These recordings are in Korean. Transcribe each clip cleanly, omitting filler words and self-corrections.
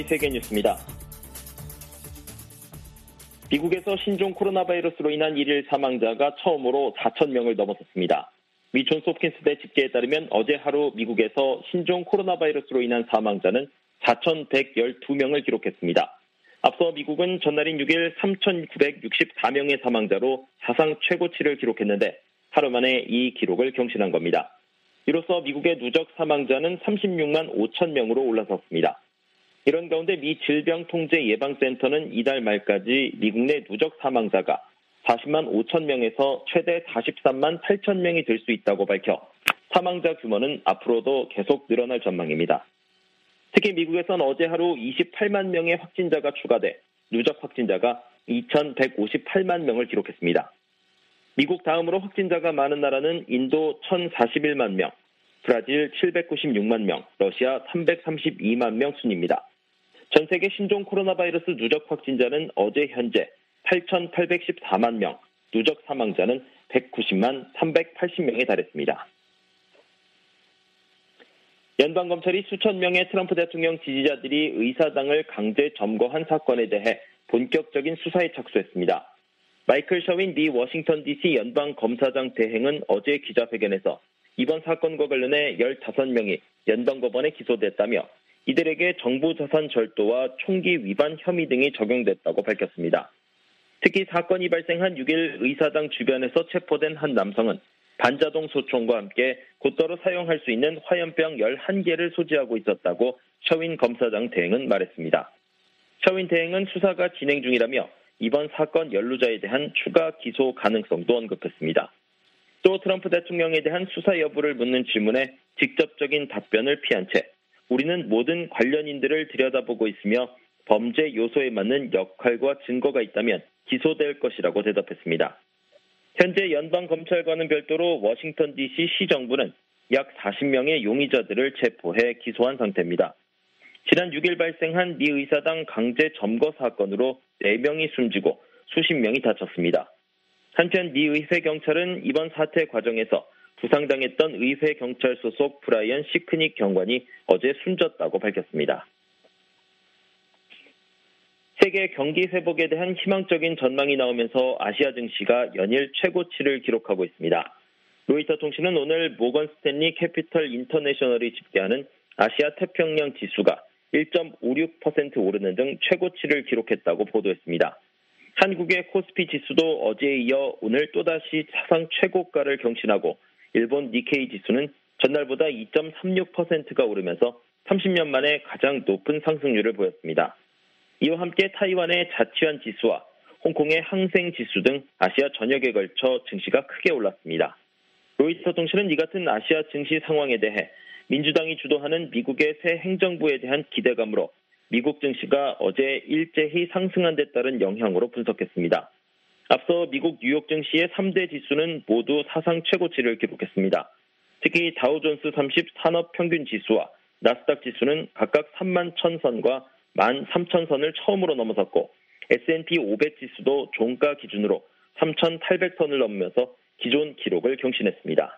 세계뉴스입니다. 미국에서 신종 코로나 바이러스로 인한 1일 사망자가 처음으로 4,000명을 넘어섰습니다. 미 존스홉킨스대 집계에 따르면 어제 하루 미국에서 신종 코로나 바이러스로 인한 사망자는 4,112명을 기록했습니다. 앞서 미국은 전날인 6일 3,964명의 사망자로 사상 최고치를 기록했는데 하루 만에 이 기록을 경신한 겁니다. 이로써 미국의 누적 사망자는 36만 5천 명으로 올라섰습니다. 이런 가운데 미 질병통제예방센터는 이달 말까지 미국 내 누적 사망자가 40만 5천 명에서 최대 43만 8천 명이 될 수 있다고 밝혀 사망자 규모는 앞으로도 계속 늘어날 전망입니다. 특히 미국에선 어제 하루 28만 명의 확진자가 추가돼 누적 확진자가 2,158만 명을 기록했습니다. 미국 다음으로 확진자가 많은 나라는 인도 1,041만 명, 브라질 796만 명, 러시아 332만 명 순입니다. 전 세계 신종 코로나 바이러스 누적 확진자는 어제 현재 8,814만 명, 누적 사망자는 190만 380명에 달했습니다. 연방검찰이 수천 명의 트럼프 대통령 지지자들이 의사당을 강제 점거한 사건에 대해 본격적인 수사에 착수했습니다. 마이클 셔윈 미 워싱턴 DC 연방검사장 대행은 어제 기자회견에서 이번 사건과 관련해 15명이 연방법원에 기소됐다며 이들에게 정부자산 절도와 총기 위반 혐의 등이 적용됐다고 밝혔습니다. 특히 사건이 발생한 6일 의사당 주변에서 체포된 한 남성은 반자동 소총과 함께 곧바로 사용할 수 있는 화염병 11개를 소지하고 있었다고 셔윈 검사장 대행은 말했습니다. 셔윈 대행은 수사가 진행 중이라며 이번 사건 연루자에 대한 추가 기소 가능성도 언급했습니다. 또 트럼프 대통령에 대한 수사 여부를 묻는 질문에 직접적인 답변을 피한 채 우리는 모든 관련인들을 들여다보고 있으며 범죄 요소에 맞는 역할과 증거가 있다면 기소될 것이라고 대답했습니다. 현재 연방검찰과는 별도로 워싱턴 DC 시정부는 약 40명의 용의자들을 체포해 기소한 상태입니다. 지난 6일 발생한 미 의사당 강제 점거 사건으로 4명이 숨지고 수십 명이 다쳤습니다. 한편 미 의회 경찰은 이번 사태 과정에서 부상당했던 의회 경찰 소속 브라이언 시크닉 경관이 어제 숨졌다고 밝혔습니다. 세계 경기 회복에 대한 희망적인 전망이 나오면서 아시아 증시가 연일 최고치를 기록하고 있습니다. 로이터 통신은 오늘 모건 스탠리 캐피털 인터내셔널이 집계하는 아시아 태평양 지수가 1.56% 오르는 등 최고치를 기록했다고 보도했습니다. 한국의 코스피 지수도 어제에 이어 오늘 또다시 사상 최고가를 경신하고 일본 니케이 지수는 전날보다 2.36%가 오르면서 30년 만에 가장 높은 상승률을 보였습니다. 이와 함께 타이완의 자치환 지수와 홍콩의 항생 지수 등 아시아 전역에 걸쳐 증시가 크게 올랐습니다. 로이터 통신은 이 같은 아시아 증시 상황에 대해 민주당이 주도하는 미국의 새 행정부에 대한 기대감으로 미국 증시가 어제 일제히 상승한 데 따른 영향으로 분석했습니다. 앞서 미국 뉴욕 증시의 3대 지수는 모두 사상 최고치를 기록했습니다. 특히 다우존스 30 산업평균 지수와 나스닥 지수는 각각 3만 1,000선과 13,000선을 처음으로 넘어섰고 S&P 500 지수도 종가 기준으로 3,800선을 넘으면서 기존 기록을 경신했습니다.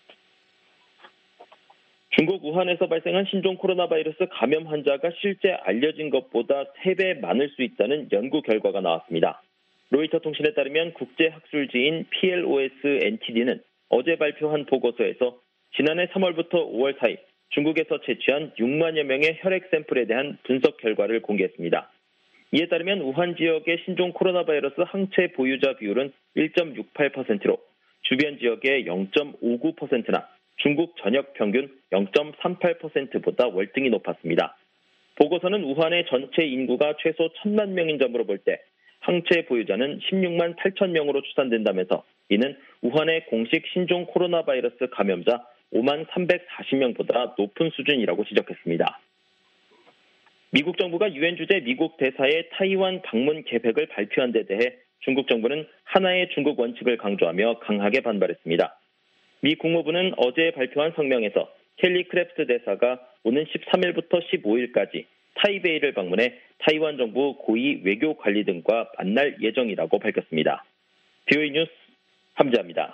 중국 우한에서 발생한 신종 코로나 바이러스 감염 환자가 실제 알려진 것보다 3배 많을 수 있다는 연구 결과가 나왔습니다. 로이터 통신에 따르면 국제학술지인 PLOS NTD는 어제 발표한 보고서에서 지난해 3월부터 5월 사이 중국에서 채취한 6만여 명의 혈액 샘플에 대한 분석 결과를 공개했습니다. 이에 따르면 우한 지역의 신종 코로나 바이러스 항체 보유자 비율은 1.68%로 주변 지역의 0.59%나 중국 전역 평균 0.38%보다 월등히 높았습니다. 보고서는 우한의 전체 인구가 최소 1,000만 명인 점으로 볼 때 항체 보유자는 16만 8천 명으로 추산된다면서 이는 우한의 공식 신종 코로나 바이러스 감염자 5만 340명보다 높은 수준이라고 지적했습니다. 미국 정부가 유엔 주재 미국 대사의 타이완 방문 계획을 발표한 데 대해 중국 정부는 하나의 중국 원칙을 강조하며 강하게 반발했습니다. 미 국무부는 어제 발표한 성명에서 켈리 크래프트 대사가 오는 13일부터 15일까지 타이베이를 방문해 타이완 정부 고위 외교 관리 등과 만날 예정이라고 밝혔습니다. BOE 뉴스 함재합니다.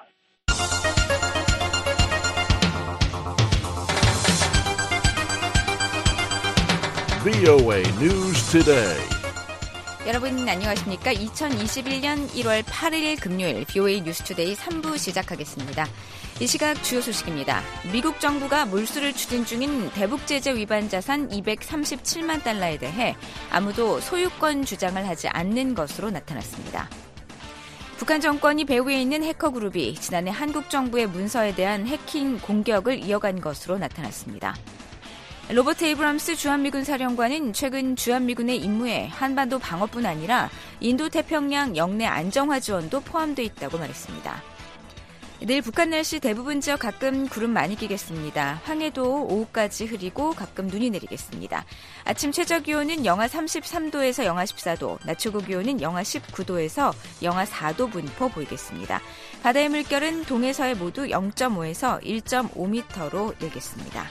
VOA News Today. 여러분 안녕하십니까? 2021년 1월 8일 금요일 VOA 뉴스투데이 3부 시작하겠습니다. 이 시각 주요 소식입니다. 미국 정부가 몰수를 추진 중인 대북 제재 위반 자산 237만 달러에 대해 아무도 소유권 주장을 하지 않는 것으로 나타났습니다. 북한 정권이 배후에 있는 해커 그룹이 지난해 한국 정부의 문서에 대한 해킹 공격을 이어간 것으로 나타났습니다. 로버트 에이브럼스 주한미군 사령관은 최근 주한미군의 임무에 한반도 방어뿐 아니라 인도태평양 영내 안정화 지원도 포함되어 있다고 말했습니다. 내일 북한 날씨 대부분 지역 가끔 구름 많이 끼겠습니다. 황해도 오후까지 흐리고 가끔 눈이 내리겠습니다. 아침 최저기온은 영하 33도에서 영하 14도, 낮 최고기온은 영하 19도에서 영하 4도 분포 보이겠습니다. 바다의 물결은 동해서해 모두 0.5에서 1.5m로 일겠습니다.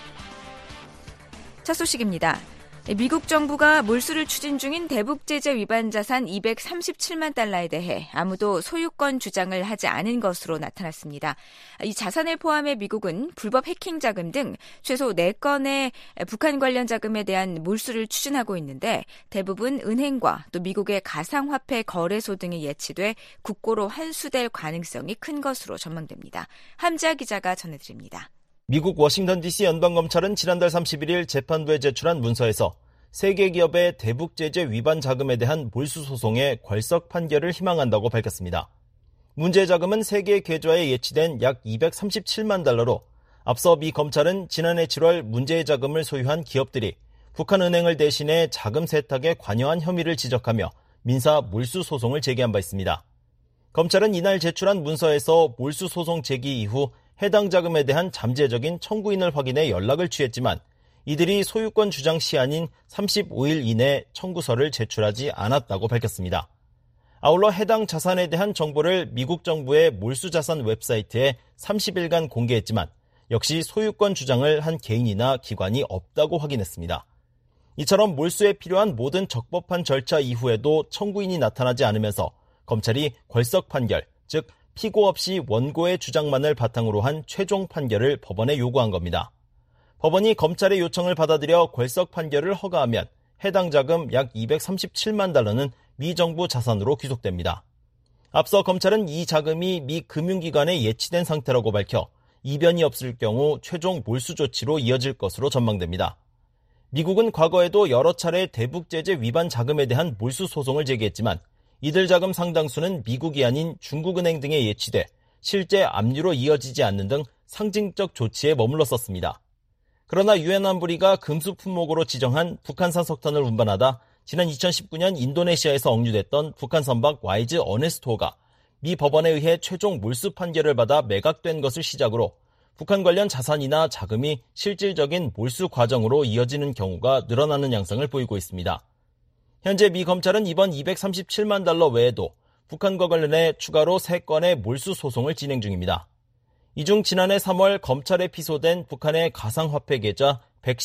첫 소식입니다. 미국 정부가 몰수를 추진 중인 대북 제재 위반 자산 237만 달러에 대해 아무도 소유권 주장을 하지 않은 것으로 나타났습니다. 이 자산을 포함해 미국은 불법 해킹 자금 등 최소 4건의 북한 관련 자금에 대한 몰수를 추진하고 있는데 대부분 은행과 또 미국의 가상화폐 거래소 등이 예치돼 국고로 환수될 가능성이 큰 것으로 전망됩니다. 함지아 기자가 전해드립니다. 미국 워싱턴 DC 연방검찰은 지난달 31일 재판부에 제출한 문서에서 3개 기업의 대북 제재 위반 자금에 대한 몰수 소송의 괄석 판결을 희망한다고 밝혔습니다. 문제의 자금은 3개의 계좌에 예치된 약 237만 달러로 앞서 미 검찰은 지난해 7월 문제의 자금을 소유한 기업들이 북한 은행을 대신해 자금 세탁에 관여한 혐의를 지적하며 민사 몰수 소송을 제기한 바 있습니다. 검찰은 이날 제출한 문서에서 몰수 소송 제기 이후 해당 자금에 대한 잠재적인 청구인을 확인해 연락을 취했지만 이들이 소유권 주장 시한인 35일 이내 청구서를 제출하지 않았다고 밝혔습니다. 아울러 해당 자산에 대한 정보를 미국 정부의 몰수자산 웹사이트에 30일간 공개했지만 역시 소유권 주장을 한 개인이나 기관이 없다고 확인했습니다. 이처럼 몰수에 필요한 모든 적법한 절차 이후에도 청구인이 나타나지 않으면서 검찰이 괄석 판결, 즉 피고 없이 원고의 주장만을 바탕으로 한 최종 판결을 법원에 요구한 겁니다. 법원이 검찰의 요청을 받아들여 괄석 판결을 허가하면 해당 자금 약 237만 달러는 미 정부 자산으로 귀속됩니다. 앞서 검찰은 이 자금이 미 금융기관에 예치된 상태라고 밝혀 이변이 없을 경우 최종 몰수 조치로 이어질 것으로 전망됩니다. 미국은 과거에도 여러 차례 대북 제재 위반 자금에 대한 몰수 소송을 제기했지만 이들 자금 상당수는 미국이 아닌 중국은행 등에 예치돼 실제 압류로 이어지지 않는 등 상징적 조치에 머물렀었습니다. 그러나 유엔 안보리가 금수 품목으로 지정한 북한산 석탄을 운반하다 지난 2019년 인도네시아에서 억류됐던 북한 선박 와이즈 어네스토가 미 법원에 의해 최종 몰수 판결을 받아 매각된 것을 시작으로 북한 관련 자산이나 자금이 실질적인 몰수 과정으로 이어지는 경우가 늘어나는 양상을 보이고 있습니다. 현재 미 검찰은 이번 237만 달러 외에도 북한과 관련해 추가로 3건의 몰수 소송을 진행 중입니다. 이 중 지난해 3월 검찰에 피소된 북한의 가상화폐 계좌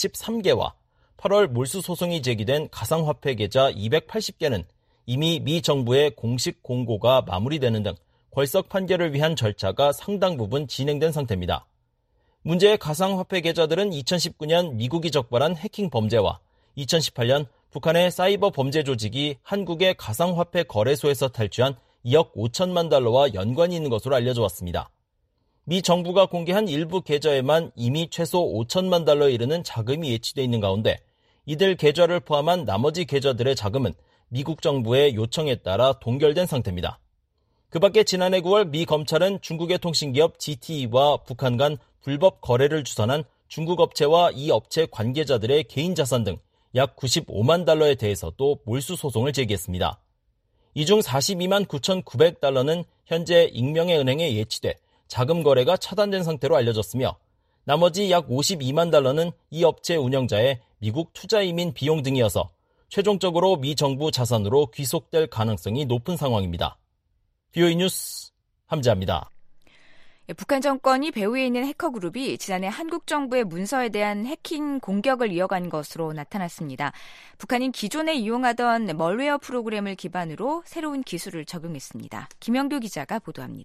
113개와 8월 몰수 소송이 제기된 가상화폐 계좌 280개는 이미 미 정부의 공식 공고가 마무리되는 등 괄석 판결을 위한 절차가 상당 부분 진행된 상태입니다. 문제의 가상화폐 계좌들은 2019년 미국이 적발한 해킹 범죄와 2018년 북한의 사이버 범죄 조직이 한국의 가상화폐 거래소에서 탈취한 2억 5천만 달러와 연관이 있는 것으로 알려져 왔습니다. 미 정부가 공개한 일부 계좌에만 이미 최소 5천만 달러에 이르는 자금이 예치돼 있는 가운데 이들 계좌를 포함한 나머지 계좌들의 자금은 미국 정부의 요청에 따라 동결된 상태입니다. 그 밖에 지난해 9월 미 검찰은 중국의 통신기업 ZTE와 북한 간 불법 거래를 주선한 중국 업체와 이 업체 관계자들의 개인 자산 등 약 95만 달러에 대해서도 몰수 소송을 제기했습니다. 이 중 42만 9,900달러는 현재 익명의 은행에 예치돼 자금 거래가 차단된 상태로 알려졌으며 나머지 약 52만 달러는 이 업체 운영자의 미국 투자이민 비용 등이어서 최종적으로 미 정부 자산으로 귀속될 가능성이 높은 상황입니다. VOA 뉴스 함지아입니다. 북한 정권이 배후에 있는 해커 그룹이 지난해 한국 정부의 문서에 대한 해킹 공격을 이어간 것으로 나타났습니다. 북한이 기존에 이용하던 멀웨어 프로그램을 기반으로 새로운 기술을 적용했습니다. 김영도 기자가 보도합니다.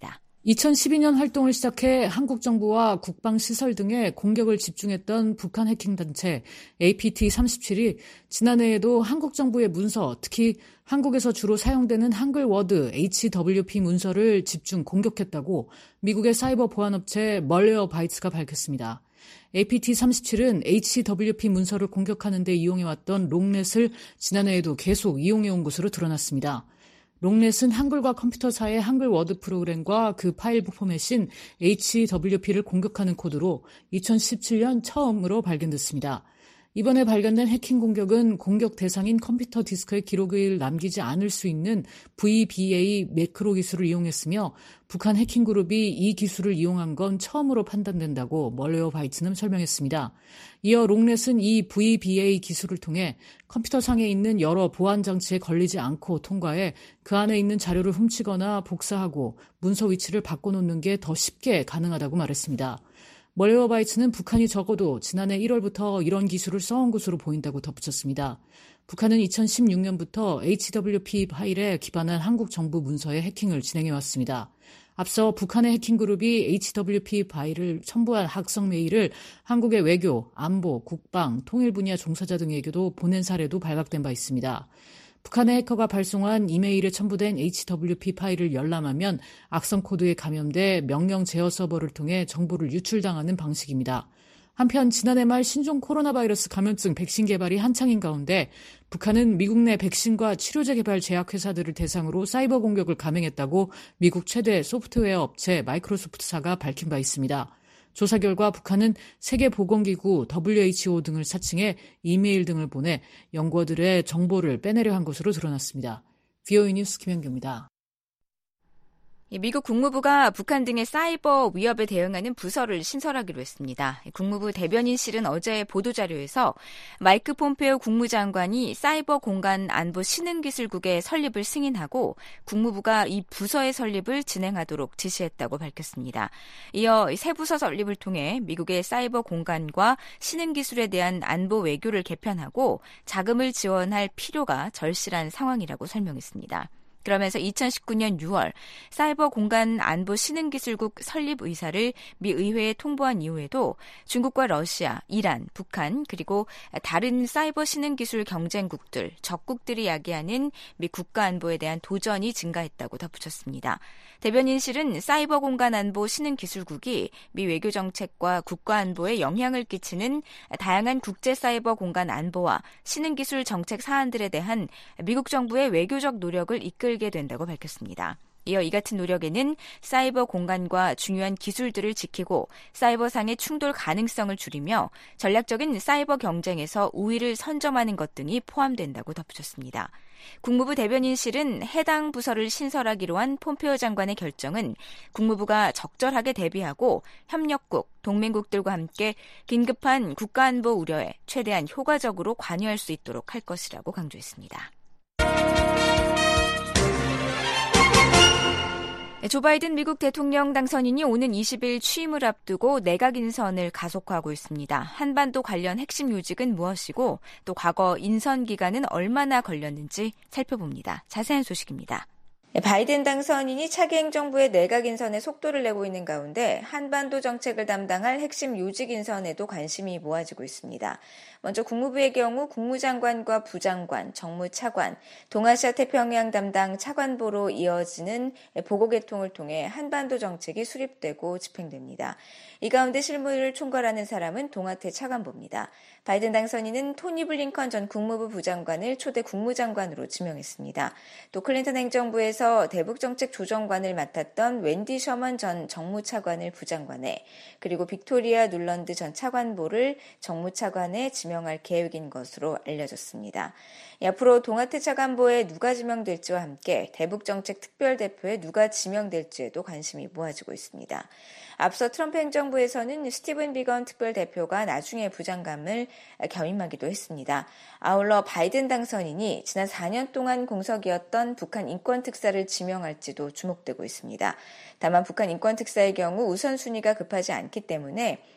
2012년 활동을 시작해 한국 정부와 국방시설 등에 공격을 집중했던 북한 해킹단체 APT-37이 지난해에도 한국 정부의 문서, 특히 한국에서 주로 사용되는 한글 워드 HWP 문서를 집중 공격했다고 미국의 사이버 보안업체 멀웨어바이트가 밝혔습니다. APT-37은 HWP 문서를 공격하는 데 이용해왔던 롱넷을 지난해에도 계속 이용해온 것으로 드러났습니다. 롱넷은 한글과 컴퓨터사의 한글 워드 프로그램과 그 파일 포맷인 HWP를 공격하는 코드로 2017년 처음으로 발견됐습니다. 이번에 발견된 해킹 공격은 공격 대상인 컴퓨터 디스크에 기록을 남기지 않을 수 있는 VBA 매크로 기술을 이용했으며 북한 해킹 그룹이 이 기술을 이용한 건 처음으로 판단된다고 멀웨어바이트는 설명했습니다. 이어 롱넷은 이 VBA 기술을 통해 컴퓨터상에 있는 여러 보안 장치에 걸리지 않고 통과해 그 안에 있는 자료를 훔치거나 복사하고 문서 위치를 바꿔놓는 게 더 쉽게 가능하다고 말했습니다. 멀웨어바이트는 북한이 적어도 지난해 1월부터 이런 기술을 써온 것으로 보인다고 덧붙였습니다. 북한은 2016년부터 HWP 파일에 기반한 한국 정부 문서의 해킹을 진행해왔습니다. 앞서 북한의 해킹 그룹이 HWP 파일을 첨부한 학성 메일을 한국의 외교, 안보, 국방, 통일 분야 종사자 등에게도 보낸 사례도 발각된 바 있습니다. 북한의 해커가 발송한 이메일에 첨부된 HWP 파일을 열람하면 악성 코드에 감염돼 명령 제어 서버를 통해 정보를 유출당하는 방식입니다. 한편 지난해 말 신종 코로나 바이러스 감염증 백신 개발이 한창인 가운데 북한은 미국 내 백신과 치료제 개발 제약회사들을 대상으로 사이버 공격을 감행했다고 미국 최대 소프트웨어 업체 마이크로소프트사가 밝힌 바 있습니다. 조사 결과 북한은 세계보건기구 WHO 등을 사칭해 이메일 등을 보내 연구원들의 정보를 빼내려 한 것으로 드러났습니다. VOA 뉴스 김현규입니다. 미국 국무부가 북한 등의 사이버 위협에 대응하는 부서를 신설하기로 했습니다. 국무부 대변인실은 어제 보도자료에서 마이크 폼페오 국무장관이 사이버 공간 안보 신흥기술국의 설립을 승인하고 국무부가 이 부서의 설립을 진행하도록 지시했다고 밝혔습니다. 이어 새 부서 설립을 통해 미국의 사이버 공간과 신흥기술에 대한 안보 외교를 개편하고 자금을 지원할 필요가 절실한 상황이라고 설명했습니다. 그러면서 2019년 6월 사이버 공간 안보 신흥기술국 설립 의사를 미 의회에 통보한 이후에도 중국과 러시아, 이란, 북한 그리고 다른 사이버 신흥기술 경쟁국들, 적국들이 야기하는 미 국가안보에 대한 도전이 증가했다고 덧붙였습니다. 대변인실은 사이버 공간 안보 신흥기술국이 미 외교정책과 국가안보에 영향을 끼치는 다양한 국제 사이버 공간 안보와 신흥기술 정책 사안들에 대한 미국 정부의 외교적 노력을 이끌게 된다고 밝혔습니다. 이어 이 같은 노력에는 사이버 공간과 중요한 기술들을 지키고 사이버상의 충돌 가능성을 줄이며 전략적인 사이버 경쟁에서 우위를 선점하는 것 등이 포함된다고 덧붙였습니다. 국무부 대변인실은 해당 부서를 신설하기로 한 폼페오 장관의 결정은 국무부가 적절하게 대비하고 협력국, 동맹국들과 함께 긴급한 국가안보 우려에 최대한 효과적으로 관여할 수 있도록 할 것이라고 강조했습니다. 조 바이든 미국 대통령 당선인이 오는 20일 취임을 앞두고 내각 인선을 가속화하고 있습니다. 한반도 관련 핵심 요직은 무엇이고 또 과거 인선 기간은 얼마나 걸렸는지 살펴봅니다. 자세한 소식입니다. 바이든 당선인이 차기 행정부의 내각 인선에 속도를 내고 있는 가운데 한반도 정책을 담당할 핵심 요직 인선에도 관심이 모아지고 있습니다. 먼저 국무부의 경우 국무장관과 부장관, 정무차관, 동아시아 태평양 담당 차관보로 이어지는 보고계통을 통해 한반도 정책이 수립되고 집행됩니다. 이 가운데 실무를 총괄하는 사람은 동아태 차관보입니다. 바이든 당선인은 토니 블링컨 전 국무부 부장관을 초대 국무장관으로 지명했습니다. 또 클린턴 행정부에서 대북정책 조정관을 맡았던 웬디 셔먼 전 정무차관을 부장관에, 그리고 빅토리아 눌런드 전 차관보를 정무차관에 지명할 계획인 것으로 알려졌습니다. 앞으로 동아태 차관보에 누가 지명될지와 함께 대북정책 특별대표에 누가 지명될지에도 관심이 모아지고 있습니다. 앞서 트럼프 행정부에서는 스티븐 비건 특별대표가 나중에 부장감을 겸임하기도 했습니다. 아울러 바이든 당선인이 지난 4년 동안 공석이었던 북한 인권특사를 지명할지도 주목되고 있습니다. 다만 북한 인권특사의 경우 우선순위가 급하지 않기 때문에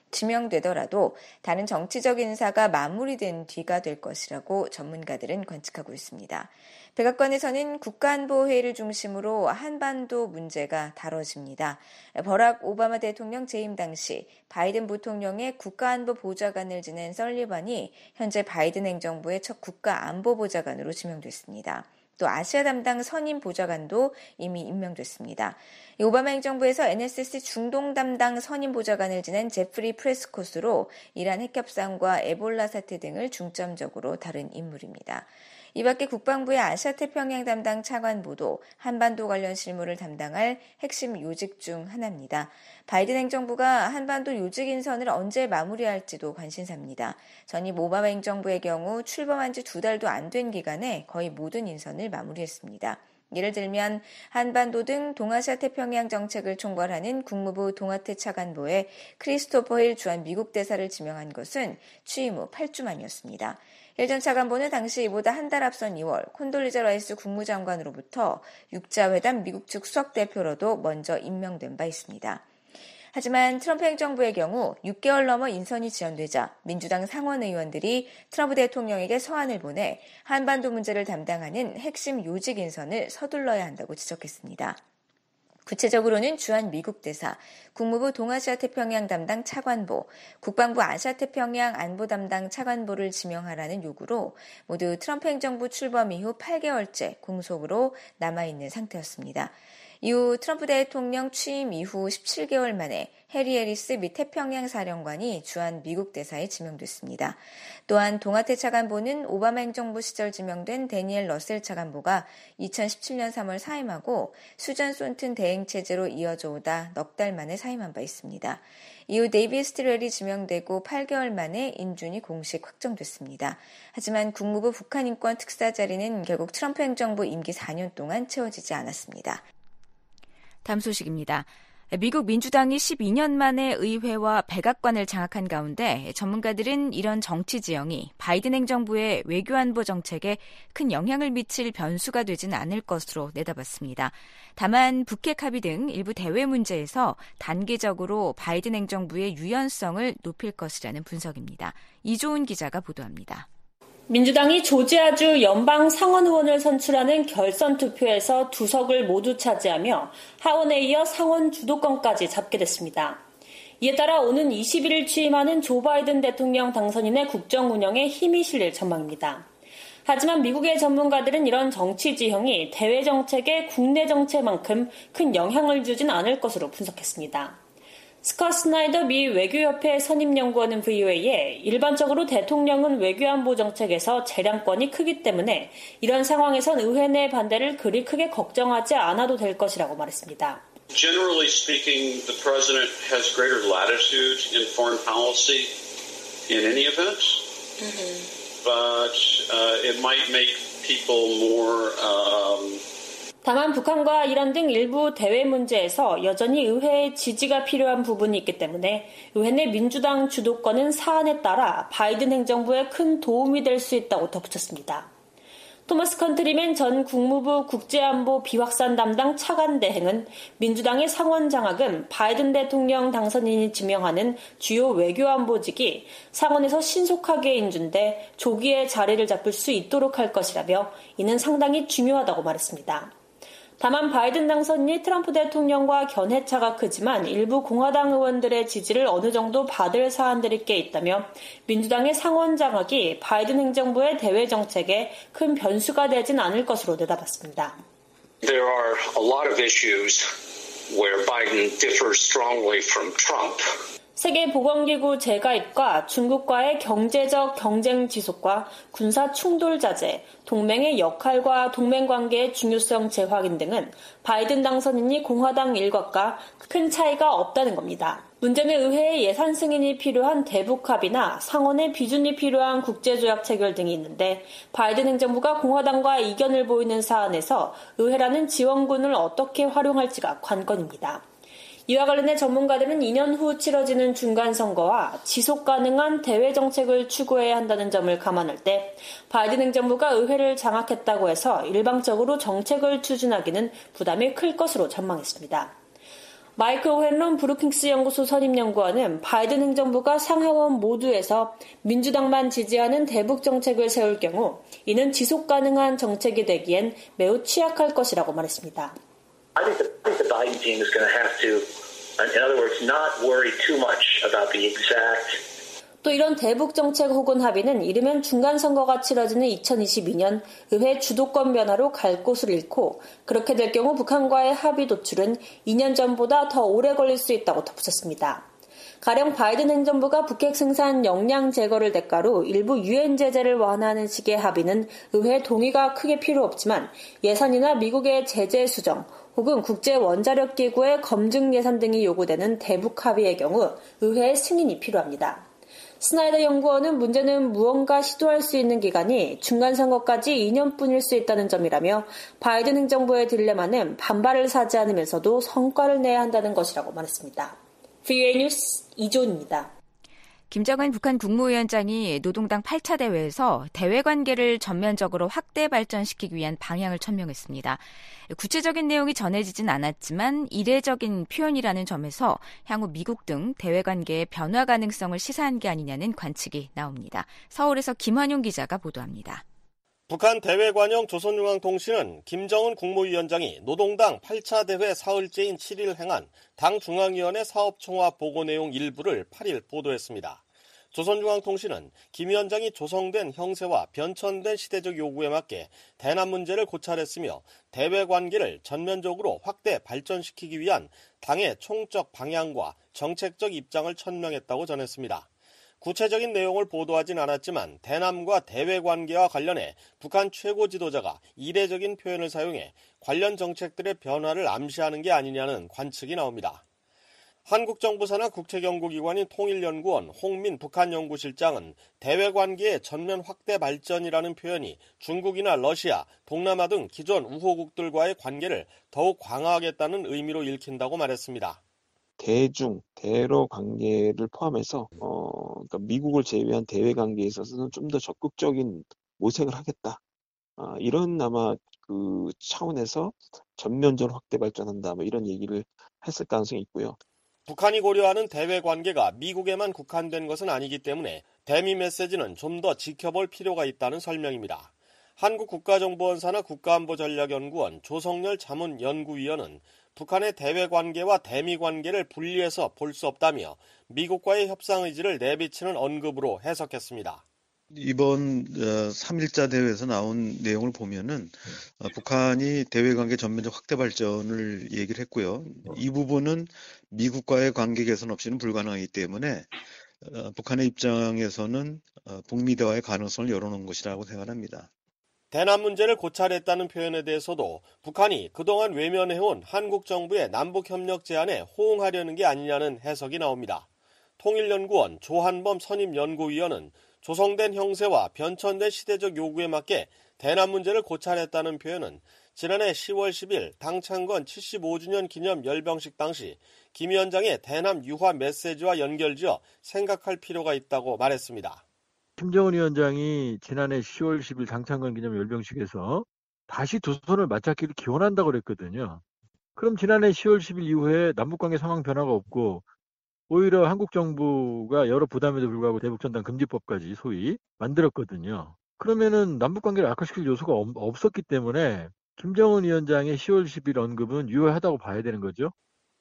지명되더라도 다른 정치적 인사가 마무리된 뒤가 될 것이라고 전문가들은 관측하고 있습니다. 백악관에서는 국가안보회의를 중심으로 한반도 문제가 다뤄집니다. 버락 오바마 대통령 재임 당시 바이든 부통령의 국가안보 보좌관을 지낸 설리반이 현재 바이든 행정부의 첫 국가안보보좌관으로 지명됐습니다. 또 아시아 담당 선임 보좌관도 이미 임명됐습니다. 오바마 행정부에서 NSC 중동 담당 선임 보좌관을 지낸 제프리 프레스콧으로 이란 핵협상과 에볼라 사태 등을 중점적으로 다룬 인물입니다. 이 밖에 국방부의 아시아태평양 담당 차관보도 한반도 관련 실무를 담당할 핵심 요직 중 하나입니다. 바이든 행정부가 한반도 요직 인선을 언제 마무리할지도 관심사입니다. 전임 오바마 행정부의 경우 출범한 지 2달도 안 된 기간에 거의 모든 인선을 마무리했습니다. 예를 들면 한반도 등 동아시아 태평양 정책을 총괄하는 국무부 동아태 차관보에 크리스토퍼 힐 주한 미국 대사를 지명한 것은 취임 후 8주 만이었습니다. 힐 전 차관보는 당시 이보다 한 달 앞선 2월 콘돌리자 라이스 국무장관으로부터 육자회담 미국 측 수석대표로도 먼저 임명된 바 있습니다. 하지만 트럼프 행정부의 경우 6개월 넘어 인선이 지연되자 민주당 상원 의원들이 트럼프 대통령에게 서한을 보내 한반도 문제를 담당하는 핵심 요직 인선을 서둘러야 한다고 지적했습니다. 구체적으로는 주한 미국 대사, 국무부 동아시아 태평양 담당 차관보, 국방부 아시아 태평양 안보 담당 차관보를 지명하라는 요구로 모두 트럼프 행정부 출범 이후 8개월째 공석으로 남아있는 상태였습니다. 이후 트럼프 대통령 취임 이후 17개월 만에 해리 해리스 미 태평양 사령관이 주한 미국 대사에 지명됐습니다. 또한 동아태 차관보는 오바마 행정부 시절 지명된 데니엘 러셀 차관보가 2017년 3월 사임하고 수전 손튼 대행체제로 이어져 오다 넉 달 만에 사임한 바 있습니다. 이후 데이비드 스틸웰이 지명되고 8개월 만에 인준이 공식 확정됐습니다. 하지만 국무부 북한인권 특사 자리는 결국 트럼프 행정부 임기 4년 동안 채워지지 않았습니다. 다음 소식입니다. 미국 민주당이 12년 만에 의회와 백악관을 장악한 가운데 전문가들은 이런 정치 지형이 바이든 행정부의 외교안보 정책에 큰 영향을 미칠 변수가 되진 않을 것으로 내다봤습니다. 다만 북핵 합의 등 일부 대외 문제에서 단기적으로 바이든 행정부의 유연성을 높일 것이라는 분석입니다. 이조은 기자가 보도합니다. 민주당이 조지아주 연방 상원 의원을 선출하는 결선 투표에서 2석을 모두 차지하며 하원에 이어 상원 주도권까지 잡게 됐습니다. 이에 따라 오는 21일 취임하는 조 바이든 대통령 당선인의 국정 운영에 힘이 실릴 전망입니다. 하지만 미국의 전문가들은 이런 정치 지형이 대외 정책에 국내 정책만큼 큰 영향을 주진 않을 것으로 분석했습니다. 스콧 스나이더 미 외교협회 선임연구원은 VOA에 일반적으로 대통령은 외교안보 정책에서 재량권이 크기 때문에 이런 상황에선 의회 내 반대를 그리 크게 걱정하지 않아도 될 것이라고 말했습니다. Generally speaking, the president has greater latitude in foreign policy in any event, but it might make people more 다만 북한과 이란 등 일부 대외 문제에서 여전히 의회의 지지가 필요한 부분이 있기 때문에 의회 내 민주당 주도권은 사안에 따라 바이든 행정부에 큰 도움이 될 수 있다고 덧붙였습니다. 토머스 컨트리맨 전 국무부 국제안보 비확산 담당 차관 대행은 민주당의 상원 장악은 바이든 대통령 당선인이 지명하는 주요 외교안보직이 상원에서 신속하게 인준돼 조기에 자리를 잡을 수 있도록 할 것이라며 이는 상당히 중요하다고 말했습니다. 다만 바이든 당선인이 트럼프 대통령과 견해차가 크지만 일부 공화당 의원들의 지지를 어느 정도 받을 사안들이 꽤 있다며 민주당의 상원 장악이 바이든 행정부의 대외 정책에 큰 변수가 되진 않을 것으로 내다봤습니다. There are a lot of issues where Biden differs strongly from Trump. 세계보건기구 재가입과 중국과의 경제적 경쟁 지속과 군사 충돌 자제, 동맹의 역할과 동맹관계의 중요성 재확인 등은 바이든 당선인이 공화당 일각과 큰 차이가 없다는 겁니다. 문제는 의회의 예산 승인이 필요한 대북 합의나 상원의 비준이 필요한 국제조약 체결 등이 있는데 바이든 행정부가 공화당과 이견을 보이는 사안에서 의회라는 지원군을 어떻게 활용할지가 관건입니다. 이와 관련해 전문가들은 2년 후 치러지는 중간선거와 지속 가능한 대외 정책을 추구해야 한다는 점을 감안할 때 바이든 행정부가 의회를 장악했다고 해서 일방적으로 정책을 추진하기는 부담이 클 것으로 전망했습니다. 마이클 오헨런 브루킹스 연구소 선임연구원은 바이든 행정부가 상하원 모두에서 민주당만 지지하는 대북 정책을 세울 경우 이는 지속 가능한 정책이 되기엔 매우 취약할 것이라고 말했습니다. I think the Biden team is going to have to, in other words, not worry too much about the exact. 또 이런 대북 정책 혹은 합의는 이르면 중간선거가 치러지는 2022년 의회 주도권 변화로 갈 곳을 잃고 그렇게 될 경우 북한과의 합의 도출은 2년 전보다 더 오래 걸릴 수 있다고 덧붙였습니다. 가령 바이든 행정부가 북핵 생산 역량 제거를 대가로 일부 유엔 제재를 완화하는 식의 합의는 의회 동의가 크게 필요 없지만 예산이나 미국의 제재 수정 혹은 국제 원자력 기구의 검증 예산 등이 요구되는 대북 합의의 경우 의회의 승인이 필요합니다. 스나이더 연구원은 문제는 무언가 시도할 수 있는 기간이 중간선거까지 2년뿐일 수 있다는 점이라며 바이든 행정부의 딜레마는 반발을 사지 않으면서도 성과를 내야 한다는 것이라고 말했습니다. VOA 뉴스 이조은입니다. 김정은 북한 국무위원장이 노동당 8차 대회에서 대외관계를 전면적으로 확대 발전시키기 위한 방향을 천명했습니다. 구체적인 내용이 전해지진 않았지만 이례적인 표현이라는 점에서 향후 미국 등 대외관계의 변화 가능성을 시사한 게 아니냐는 관측이 나옵니다. 서울에서 김환용 기자가 보도합니다. 북한 대외관영 조선중앙통신은 김정은 국무위원장이 노동당 8차 대회 사흘째인 7일 행한 당 중앙위원회 사업총화 보고 내용 일부를 8일 보도했습니다. 조선중앙통신은 김 위원장이 조성된 형세와 변천된 시대적 요구에 맞게 대남 문제를 고찰했으며 대외관계를 전면적으로 확대 발전시키기 위한 당의 총적 방향과 정책적 입장을 천명했다고 전했습니다. 구체적인 내용을 보도하진 않았지만 대남과 대외관계와 관련해 북한 최고 지도자가 이례적인 표현을 사용해 관련 정책들의 변화를 암시하는 게 아니냐는 관측이 나옵니다. 한국정부 산하 국책연구기관인 통일연구원 홍민 북한연구실장은 대외관계의 전면 확대 발전이라는 표현이 중국이나 러시아, 동남아 등 기존 우호국들과의 관계를 더욱 강화하겠다는 의미로 읽힌다고 말했습니다. 대중, 대러 관계를 포함해서 그러니까 미국을 제외한 대외 관계에 있어서는 좀 더 적극적인 모색을 하겠다. 이런 아마 그 차원에서 전면적으로 확대 발전한다. 뭐 이런 얘기를 했을 가능성이 있고요. 북한이 고려하는 대외 관계가 미국에만 국한된 것은 아니기 때문에 대미 메시지는 좀 더 지켜볼 필요가 있다는 설명입니다. 한국국가정보원 산하 국가안보전략연구원 조성열 자문연구위원은 북한의 대외관계와 대미관계를 분리해서 볼 수 없다며 미국과의 협상 의지를 내비치는 언급으로 해석했습니다. 이번 3.1자 대회에서 나온 내용을 보면은 북한이 대외관계 전면적 확대 발전을 얘기를 했고요. 이 부분은 미국과의 관계 개선 없이는 불가능하기 때문에 북한의 입장에서는 북미 대화의 가능성을 열어놓은 것이라고 생각합니다. 대남 문제를 고찰했다는 표현에 대해서도 북한이 그동안 외면해온 한국 정부의 남북협력 제안에 호응하려는 게 아니냐는 해석이 나옵니다. 통일연구원 조한범 선임연구위원은 조성된 형세와 변천된 시대적 요구에 맞게 대남 문제를 고찰했다는 표현은 지난해 10월 10일 당 창건 75주년 기념 열병식 당시 김 위원장의 대남 유화 메시지와 연결지어 생각할 필요가 있다고 말했습니다. 김정은 위원장이 지난해 10월 10일 당창건 기념 열병식에서 다시 두 손을 맞잡기를 기원한다고 그랬거든요. 그럼 지난해 10월 10일 이후에 남북관계 상황 변화가 없고 오히려 한국 정부가 여러 부담에도 불구하고 대북전단 금지법까지 소위 만들었거든요. 그러면은 남북관계를 악화시킬 요소가 없었기 때문에 김정은 위원장의 10월 10일 언급은 유효하다고 봐야 되는 거죠.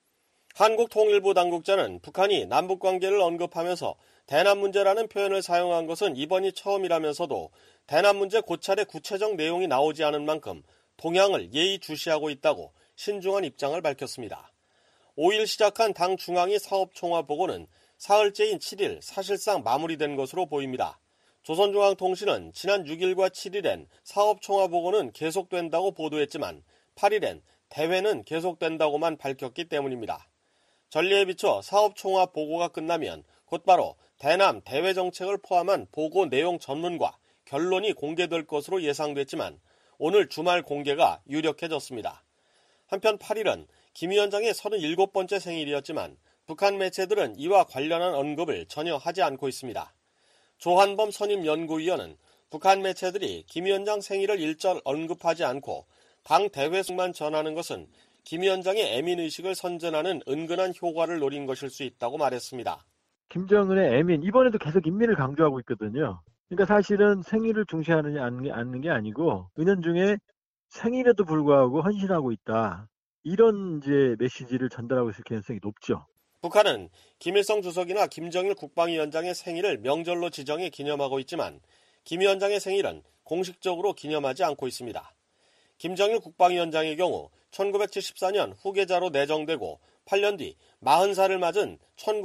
한국통일부 당국자는 북한이 남북관계를 언급하면서 대남 문제라는 표현을 사용한 것은 이번이 처음이라면서도 대남 문제 고찰의 구체적 내용이 나오지 않은 만큼 동향을 예의주시하고 있다고 신중한 입장을 밝혔습니다. 5일 시작한 당 중앙위 사업총화 보고는 사흘째인 7일 사실상 마무리된 것으로 보입니다. 조선중앙통신은 지난 6일과 7일엔 사업총화 보고는 계속된다고 보도했지만 8일엔 대회는 계속된다고만 밝혔기 때문입니다. 전례에 비춰 사업총화 보고가 끝나면 곧바로 대남 대외 정책을 포함한 보고 내용 전문과 결론이 공개될 것으로 예상됐지만 오늘 주말 공개가 유력해졌습니다. 한편 8일은 김 위원장의 37번째 생일이었지만 북한 매체들은 이와 관련한 언급을 전혀 하지 않고 있습니다. 조한범 선임연구위원은 북한 매체들이 김 위원장 생일을 일절 언급하지 않고 당 대회식만 전하는 것은 김 위원장의 애민의식을 선전하는 은근한 효과를 노린 것일 수 있다고 말했습니다. 김정은의 애민, 이번에도 계속 인민을 강조하고 있거든요. 그러니까 사실은 생일을 중시하는 게 아니고 은연중에 생일에도 불구하고 헌신하고 있다. 이런 이제 메시지를 전달하고 있을 가능성이 높죠. 북한은 김일성 주석이나 김정일 국방위원장의 생일을 명절로 지정해 기념하고 있지만 김 위원장의 생일은 공식적으로 기념하지 않고 있습니다. 김정일 국방위원장의 경우 1974년 후계자로 내정되고 8년 뒤 40살을 맞은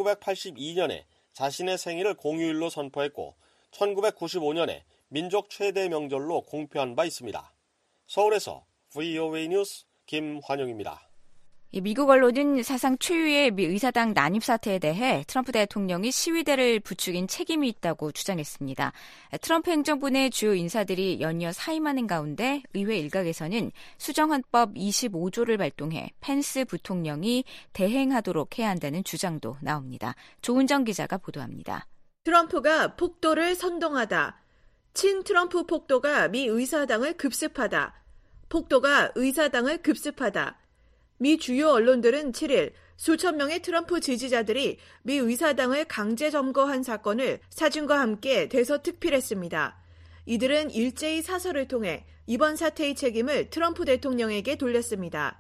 1982년에 자신의 생일을 공휴일로 선포했고 1995년에 민족 최대 명절로 공표한 바 있습니다. 서울에서 VOA 뉴스 김환용입니다. 미국 언론은 사상 초유의 미 의사당 난입 사태에 대해 트럼프 대통령이 시위대를 부추긴 책임이 있다고 주장했습니다. 트럼프 행정부 내 주요 인사들이 연이어 사임하는 가운데 의회 일각에서는 수정헌법 25조를 발동해 펜스 부통령이 대행하도록 해야 한다는 주장도 나옵니다. 조은정 기자가 보도합니다. 트럼프가 폭도를 선동하다. 친트럼프 폭도가 미 의사당을 급습하다. 폭도가 의사당을 급습하다. 미 주요 언론들은 7일 수천 명의 트럼프 지지자들이 미 의사당을 강제 점거한 사건을 사진과 함께 대서특필했습니다. 이들은 일제히 사설을 통해 이번 사태의 책임을 트럼프 대통령에게 돌렸습니다.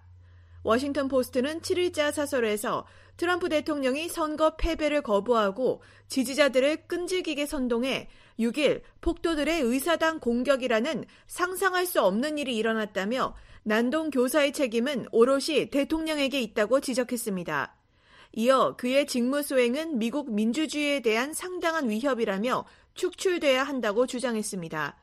워싱턴 포스트는 7일자 사설에서 트럼프 대통령이 선거 패배를 거부하고 지지자들을 끈질기게 선동해 6일 폭도들의 의사당 공격이라는 상상할 수 없는 일이 일어났다며 난동 교사의 책임은 오롯이 대통령에게 있다고 지적했습니다. 이어 그의 직무 수행은 미국 민주주의에 대한 상당한 위협이라며 축출돼야 한다고 주장했습니다.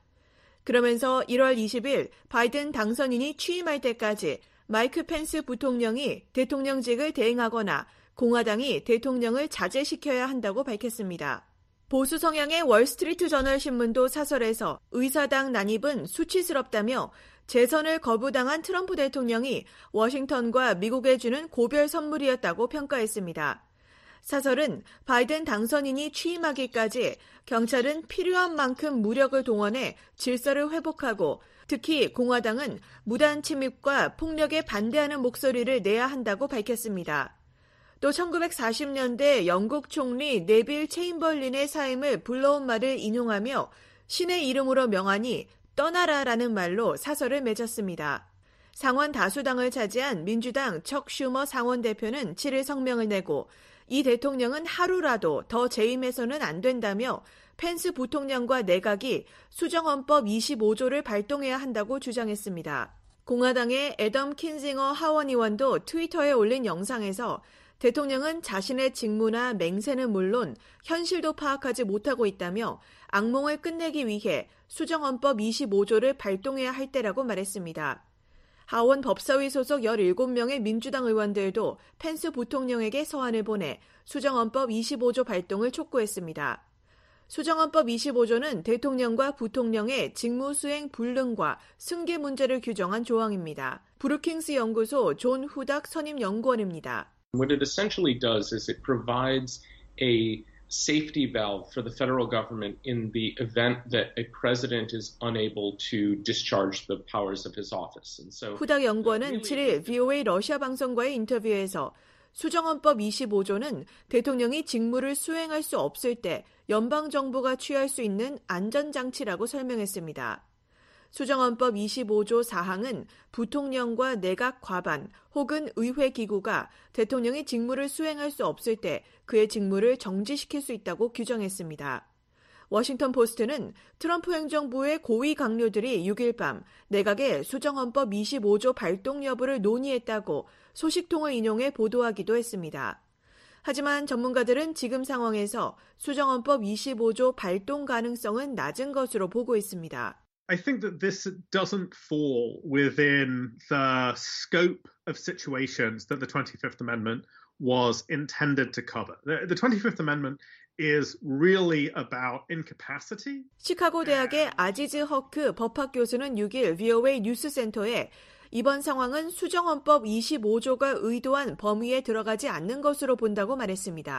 그러면서 1월 20일 바이든 당선인이 취임할 때까지 마이크 펜스 부통령이 대통령직을 대행하거나 공화당이 대통령을 자제시켜야 한다고 밝혔습니다. 보수 성향의 월스트리트 저널 신문도 사설에서 의사당 난입은 수치스럽다며 재선을 거부당한 트럼프 대통령이 워싱턴과 미국에 주는 고별 선물이었다고 평가했습니다. 사설은 바이든 당선인이 취임하기까지 경찰은 필요한 만큼 무력을 동원해 질서를 회복하고 특히 공화당은 무단 침입과 폭력에 반대하는 목소리를 내야 한다고 밝혔습니다. 또 1940년대 영국 총리 네빌 체인벌린의 사임을 불러온 말을 인용하며 신의 이름으로 명하니 떠나라라는 말로 사설을 맺었습니다. 상원 다수당을 차지한 민주당 척 슈머 상원대표는 7일 성명을 내고 이 대통령은 하루라도 더 재임해서는 안 된다며 펜스 부통령과 내각이 수정헌법 25조를 발동해야 한다고 주장했습니다. 공화당의 애덤 킨징어 하원 의원도 트위터에 올린 영상에서 대통령은 자신의 직무나 맹세는 물론 현실도 파악하지 못하고 있다며 악몽을 끝내기 위해 수정헌법 25조를 발동해야 할 때라고 말했습니다. 하원 법사위 소속 17명의 민주당 의원들도 펜스 부통령에게 서한을 보내 수정헌법 25조 발동을 촉구했습니다. 수정헌법 25조는 대통령과 부통령의 직무수행 불능과 승계 문제를 규정한 조항입니다. 브루킹스 연구소 존 후닥 선임 연구원입니다. What it essentially does is it provides a safety valve for the federal government in the event that a president is unable to discharge the powers of his office. And so 후닥 연구원은 7일 VOA 러시아 방송과의 인터뷰에서 수정헌법 25조는 대통령이 직무를 수행할 수 없을 때 연방정부가 취할 수 있는 안전장치라고 설명했습니다. 수정헌법 25조 4항은 부통령과 내각 과반 혹은 의회기구가 대통령이 직무를 수행할 수 없을 때 그의 직무를 정지시킬 수 있다고 규정했습니다. 워싱턴 포스트는 트럼프 행정부의 고위 강료들이 6일 밤 내각의 수정헌법 25조 발동 여부를 논의했다고 소식통을 인용해 보도하기도 했습니다. 하지만 전문가들은 지금 상황에서 수정헌법 25조 발동 가능성은 낮은 것으로 보고 있습니다. I think that this doesn't fall within the scope of situations that the 25th Amendment was intended to cover. The 25th Amendment is really about incapacity. 시카고 대학의 아지즈 허크 법학 교수는 6일 VOA 뉴스센터에 이번 상황은 수정헌법 25조가 의도한 범위에 들어가지 않는 것으로 본다고 말했습니다.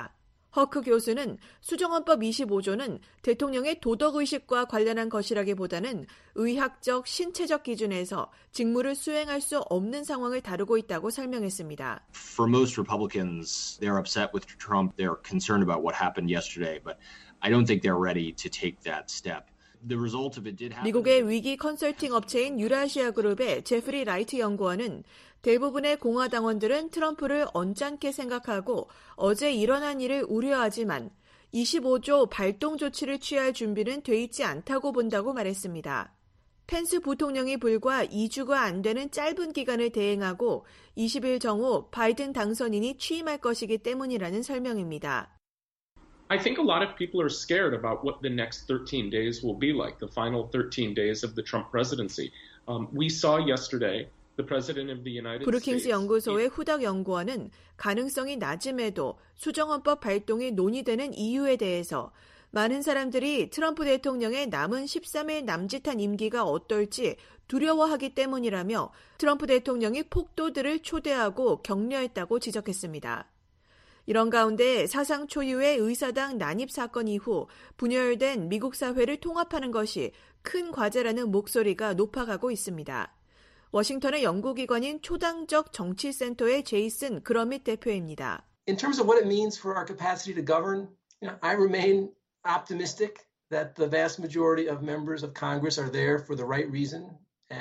허크 교수는 수정헌법 25조는 대통령의 도덕의식과 관련한 것이라기보다는 의학적, 신체적 기준에서 직무를 수행할 수 없는 상황을 다루고 있다고 설명했습니다. For most Republicans, they're upset with Trump. They're concerned about what happened yesterday, but I don't think they're ready to take that step. 미국의 위기 컨설팅 업체인 유라시아 그룹의 제프리 라이트 연구원은 대부분의 공화당원들은 트럼프를 언짢게 생각하고 어제 일어난 일을 우려하지만 25조 발동 조치를 취할 준비는 돼 있지 않다고 본다고 말했습니다. 펜스 부통령이 불과 2주가 안 되는 짧은 기간을 대행하고 20일 정오 바이든 당선인이 취임할 것이기 때문이라는 설명입니다. I think a lot of people are scared about what the next 13 days will be like, the final 13 days of the Trump presidency. We saw yesterday the president of the United States. 브루킹스 연구소의 후덕 연구원은 가능성이 낮음에도 수정헌법 발동이 논의되는 이유에 대해서 많은 사람들이 트럼프 대통령의 남은 13일 남짓한 임기가 어떨지 두려워하기 때문이라며 트럼프 대통령이 폭도들을 초대하고 격려했다고 지적했습니다. 이런 가운데 사상 초유의 의사당 난입 사건 이후 분열된 미국 사회를 통합하는 것이 큰 과제라는 목소리가 높아가고 있습니다. 워싱턴의 연구기관인 초당적 정치센터의 제이슨 그러밋 대표입니다. In terms of what it means for our capacity to govern, I remain optimistic that the vast majority of members of Congress are there for the right reason.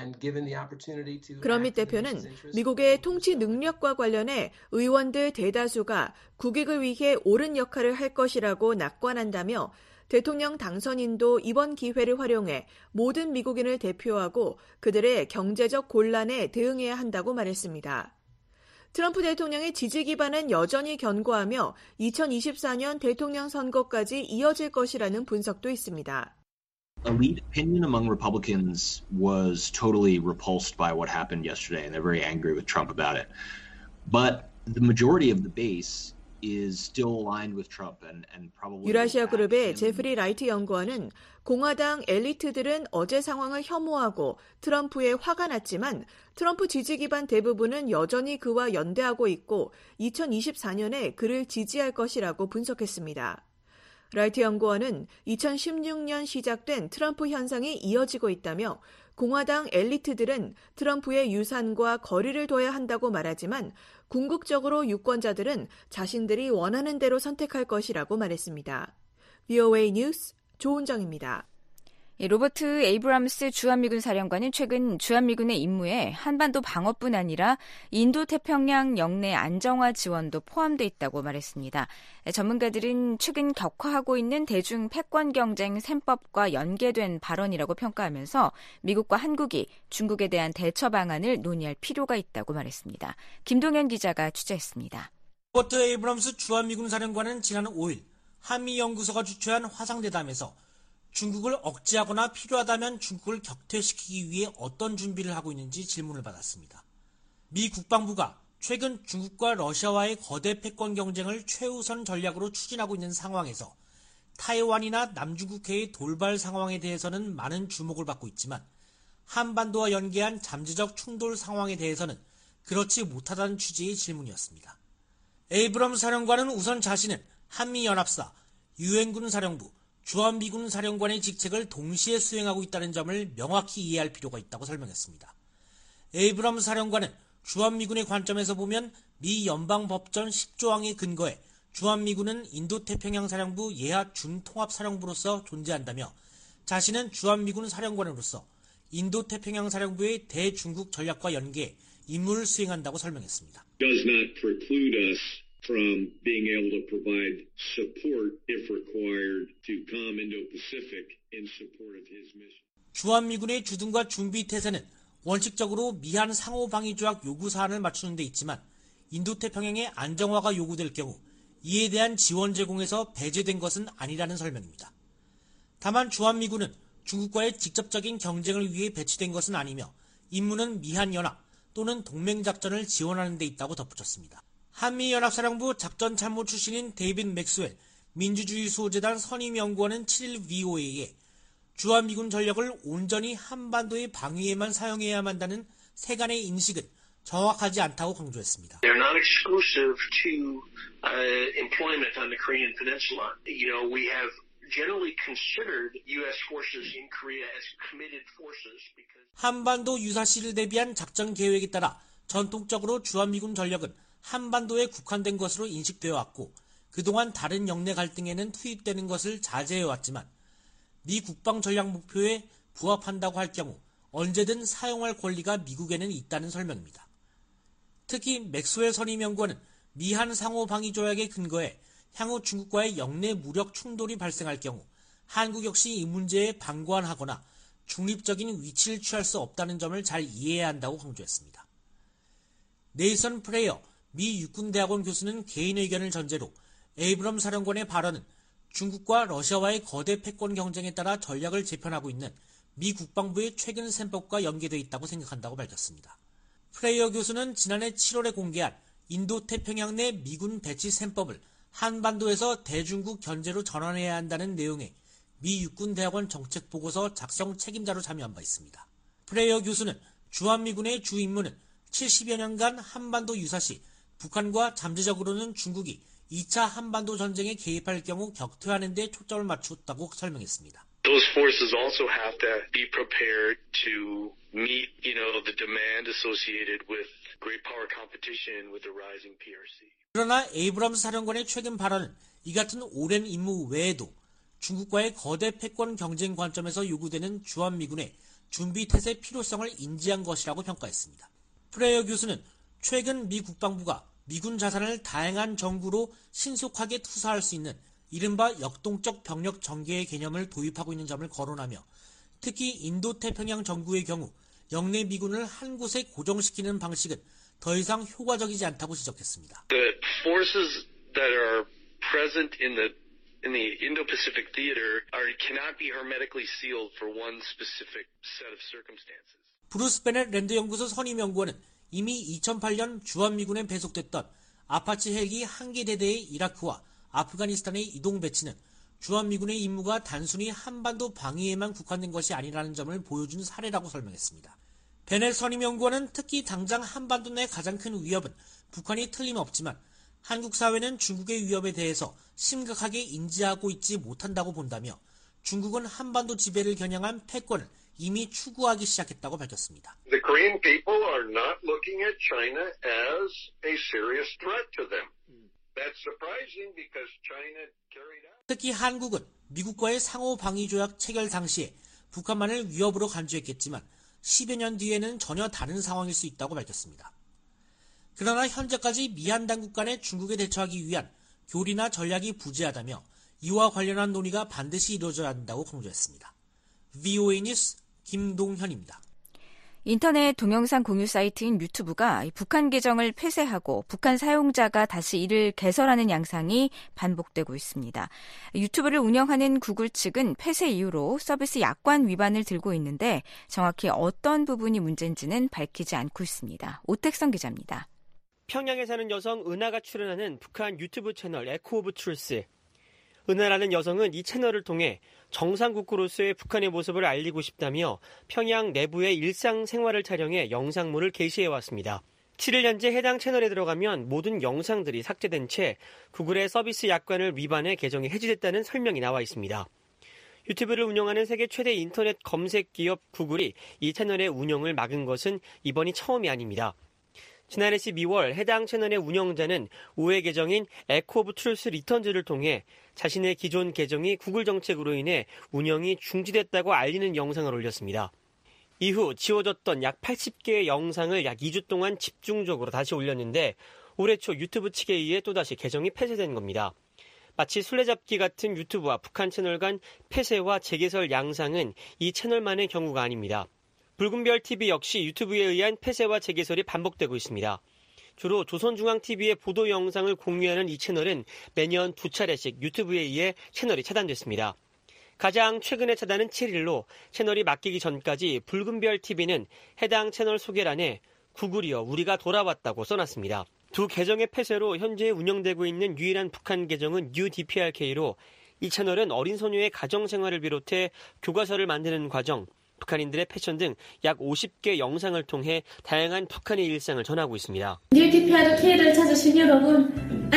그러밋 대표는 미국의 통치 능력과 관련해 의원들 대다수가 국익을 위해 옳은 역할을 할 것이라고 낙관한다며 대통령 당선인도 이번 기회를 활용해 모든 미국인을 대표하고 그들의 경제적 곤란에 대응해야 한다고 말했습니다. 트럼프 대통령의 지지 기반은 여전히 견고하며 2024년 대통령 선거까지 이어질 것이라는 분석도 있습니다. Elite opinion among Republicans was totally repulsed by what happened yesterday, and they're very angry with Trump about it. But the majority of the base is still aligned with Trump and probably. 유라시아 그룹의 제프리 라이트 연구원은 공화당 엘리트들은 어제 상황을 혐오하고 트럼프에 화가 났지만 트럼프 지지 기반 대부분은 여전히 그와 연대하고 있고 2024년에 그를 지지할 것이라고 분석했습니다. 라이트 연구원은 2016년 시작된 트럼프 현상이 이어지고 있다며 공화당 엘리트들은 트럼프의 유산과 거리를 둬야 한다고 말하지만 궁극적으로 유권자들은 자신들이 원하는 대로 선택할 것이라고 말했습니다. VOA 뉴스 조은정입니다. 로버트 에이브람스 주한미군 사령관은 최근 주한미군의 임무에 한반도 방어뿐 아니라 인도태평양 영내 안정화 지원도 포함돼 있다고 말했습니다. 전문가들은 최근 격화하고 있는 대중 패권 경쟁 셈법과 연계된 발언이라고 평가하면서 미국과 한국이 중국에 대한 대처 방안을 논의할 필요가 있다고 말했습니다. 김동현 기자가 취재했습니다. 로버트 에이브람스 주한미군 사령관은 지난 5일 한미연구소가 주최한 화상대담에서 중국을 억제하거나 필요하다면 중국을 격퇴시키기 위해 어떤 준비를 하고 있는지 질문을 받았습니다. 미 국방부가 최근 중국과 러시아와의 거대 패권 경쟁을 최우선 전략으로 추진하고 있는 상황에서 타이완이나 남중국해의 돌발 상황에 대해서는 많은 주목을 받고 있지만 한반도와 연계한 잠재적 충돌 상황에 대해서는 그렇지 못하다는 취지의 질문이었습니다. 에이브럼스 사령관은 우선 자신은 한미연합사, 유엔군 사령부, 주한미군 사령관의 직책을 동시에 수행하고 있다는 점을 명확히 이해할 필요가 있다고 설명했습니다. 에이브럼스 사령관은 주한미군의 관점에서 보면 미 연방법전 10조항에 근거해 주한미군은 인도태평양 사령부 예하 준통합사령부로서 존재한다며 자신은 주한미군 사령관으로서 인도태평양 사령부의 대중국 전략과 연계해 임무를 수행한다고 설명했습니다. Does not preclude us from being able to provide support if required to Comm Indo-Pacific in support of his mission. 주한미군의 주둔과 준비 태세는 원칙적으로 미한 상호방위조약 요구 사안을 맞추는 데 있지만 인도태평양의 안정화가 요구될 경우 이에 대한 지원 제공에서 배제된 것은 아니라는 설명입니다. 다만 주한미군은 중국과의 직접적인 경쟁을 위해 배치된 것은 아니며 임무는 미한연합 또는 동맹작전을 지원하는 데 있다고 덧붙였습니다. 한미연합사령부 작전참모 출신인 데이빗 맥스웰 민주주의수호재단 선임연구원은 7일 VOA에 주한미군 전력을 온전히 한반도의 방위에만 사용해야만 한다는 세간의 인식은 정확하지 않다고 강조했습니다. They're not exclusive to employment on the Korean Peninsula. We have generally considered U.S. forces in Korea as committed forces because 한반도 유사시를 대비한 작전 계획에 따라 전통적으로 주한미군 전력은 한반도에 국한된 것으로 인식되어 왔고 그동안 다른 영내 갈등에는 투입되는 것을 자제해왔지만 미 국방 전략 목표에 부합한다고 할 경우 언제든 사용할 권리가 미국에는 있다는 설명입니다. 특히 맥스웰 선임연구원은 미한 상호방위조약에 근거해 향후 중국과의 영내 무력 충돌이 발생할 경우 한국 역시 이 문제에 방관하거나 중립적인 위치를 취할 수 없다는 점을 잘 이해해야 한다고 강조했습니다. 네이선 프레이어 미 육군대학원 교수는 개인 의견을 전제로 에이브럼 사령관의 발언은 중국과 러시아와의 거대 패권 경쟁에 따라 전략을 재편하고 있는 미 국방부의 최근 셈법과 연계되어 있다고 생각한다고 밝혔습니다. 프레이어 교수는 지난해 7월에 공개한 인도태평양 내 미군 배치 셈법을 한반도에서 대중국 견제로 전환해야 한다는 내용의 미 육군대학원 정책보고서 작성 책임자로 참여한 바 있습니다. 프레이어 교수는 주한미군의 주 임무는 70여 년간 한반도 유사시 북한과 잠재적으로는 중국이 2차 한반도 전쟁에 개입할 경우 격퇴하는 데 초점을 맞췄다고 설명했습니다. Those forces also have to be prepared to meet, the demand associated with great power competition with the rising PRC. 그러나 에이브럼스 사령관의 최근 발언은 이 같은 오랜 임무 외에도 중국과의 거대 패권 경쟁 관점에서 요구되는 주한미군의 준비태세 필요성을 인지한 것이라고 평가했습니다. 프레이어 교수는 최근 미 국방부가 미군 자산을 다양한 정구로 신속하게 투사할 수 있는 이른바 역동적 병력 전개의 개념을 도입하고 있는 점을 거론하며 특히 인도태평양 정구의 경우 영내 미군을 한 곳에 고정시키는 방식은 더 이상 효과적이지 않다고 지적했습니다. The forces that are present in the Indo-Pacific theater cannot be hermetically sealed for one specific set of circumstances. 브루스 베넷 랜드 연구소 선임 연구원은 이미 2008년 주한미군에 배속됐던 아파치 헬기 한 개 대대의 이라크와 아프가니스탄의 이동 배치는 주한미군의 임무가 단순히 한반도 방위에만 국한된 것이 아니라는 점을 보여준 사례라고 설명했습니다. 베넷 선임연구원은 특히 당장 한반도 내 가장 큰 위협은 북한이 틀림없지만 한국 사회는 중국의 위협에 대해서 심각하게 인지하고 있지 못한다고 본다며 중국은 한반도 지배를 겨냥한 패권을 이미 추구하기 시작했다고 밝혔습니다. The Korean people are not looking at China as a serious threat to them. That's surprising because China carried out. 특히 한국은 미국과의 상호 방위 조약 체결 당시에 북한만을 위협으로 간주했겠지만 10여 년 뒤에는 전혀 다른 상황일 수 있다고 밝혔습니다. 그러나 현재까지 미한 당국 간에 중국에 대처하기 위한 교리나 전략이 부재하다며 이와 관련한 논의가 반드시 이루어져야 한다고 강조했습니다. VOA 뉴스 김동현입니다. 인터넷 동영상 공유 사이트인 유튜브가 북한 계정을 폐쇄하고 북한 사용자가 다시 이를 개설하는 양상이 반복되고 있습니다. 유튜브를 운영하는 구글 측은 폐쇄 이후로 서비스 약관 위반을 들고 있는데 정확히 어떤 부분이 문제인지는 밝히지 않고 있습니다. 오택성 기자입니다. 평양에 사는 여성 은하가 출연하는 북한 유튜브 채널 에코 오브 트루스. 은하라는 여성은 이 채널을 통해 정상국구로서의 북한의 모습을 알리고 싶다며 평양 내부의 일상생활을 촬영해 영상물을 게시해왔습니다. 7일 현재 해당 채널에 들어가면 모든 영상들이 삭제된 채 구글의 서비스 약관을 위반해 계정이 해지됐다는 설명이 나와 있습니다. 유튜브를 운영하는 세계 최대 인터넷 검색 기업 구글이 이 채널의 운영을 막은 것은 이번이 처음이 아닙니다. 지난해 12월 해당 채널의 운영자는 우회 계정인 에코 오브 트루스 리턴즈를 통해 자신의 기존 계정이 구글 정책으로 인해 운영이 중지됐다고 알리는 영상을 올렸습니다. 이후 지워졌던 약 80개의 영상을 약 2주 동안 집중적으로 다시 올렸는데 올해 초 유튜브 측에 의해 또다시 계정이 폐쇄된 겁니다. 마치 술래잡기 같은 유튜브와 북한 채널 간 폐쇄와 재개설 양상은 이 채널만의 경우가 아닙니다. 붉은별TV 역시 유튜브에 의한 폐쇄와 재개설이 반복되고 있습니다. 주로 조선중앙TV의 보도 영상을 공유하는 이 채널은 매년 2차례씩 유튜브에 의해 채널이 차단됐습니다. 가장 최근의 차단은 7일로 채널이 맡기기 전까지 붉은별TV는 해당 채널 소개란에 구글이여 우리가 돌아왔다고 써놨습니다. 두 계정의 폐쇄로 현재 운영되고 있는 유일한 북한 계정은 UDPRK로 이 채널은 어린 소녀의 가정생활을 비롯해 교과서를 만드는 과정, 북한인들의 패션 등 약 50개 영상을 통해 다양한 북한의 일상을 전하고 있습니다. UDPRK를 찾으신 여러분, 안녕하십니까?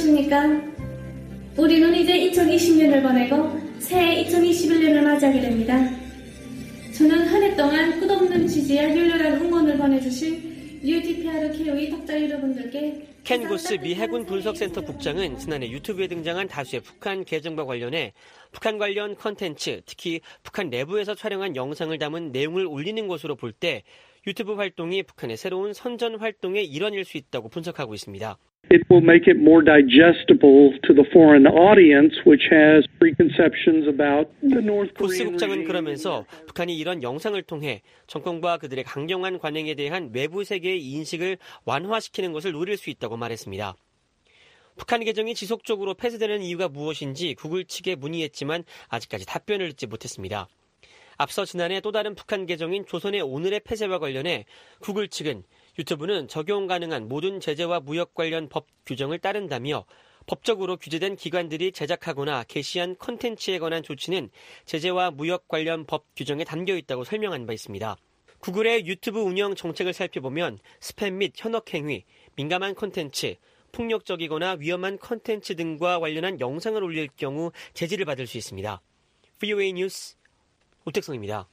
안녕하십니까? 우리는 이제 2020년을 보내고 새해 2021년을 맞이하게 됩니다. 저는 한 해 동안 끝없는 지지와 열렬한 응원을 보내주실 UTPR KOE 독자 여러분들께 켄 구스 미 해군 분석센터 국장은 지난해 유튜브에 등장한 다수의 북한 계정과 관련해 북한 관련 컨텐츠, 특히 북한 내부에서 촬영한 영상을 담은 내용을 올리는 것으로 볼 때 유튜브 활동이 북한의 새로운 선전 활동의 일환일 수 있다고 분석하고 있습니다. It will make it more digestible to the foreign audience, which has preconceptions about the North Korean 구스 국장은 regime. 그러면서 북한이 이런 영상을 통해 정권과 그들의 강경한 관행에 대한 외부 세계의 인식을 완화시키는 것을 노릴 수 있다고 말했습니다. 북한 계정이 지속적으로 폐쇄되는 이유가 무엇인지 구글 측에 문의했지만 아직까지 답변을 듣지 못했습니다. 앞서 지난해 또 다른 북한 계정인 조선의 오늘의 폐쇄와 관련해 구글 측은 유튜브는 적용 가능한 모든 제재와 무역 관련 법 규정을 따른다며 법적으로 규제된 기관들이 제작하거나 게시한 콘텐츠에 관한 조치는 제재와 무역 관련 법 규정에 담겨 있다고 설명한 바 있습니다. 구글의 유튜브 운영 정책을 살펴보면 스팸 및 현혹 행위, 민감한 콘텐츠, 폭력적이거나 위험한 콘텐츠 등과 관련한 영상을 올릴 경우 제지를 받을 수 있습니다. VOA 뉴스 오택성입니다.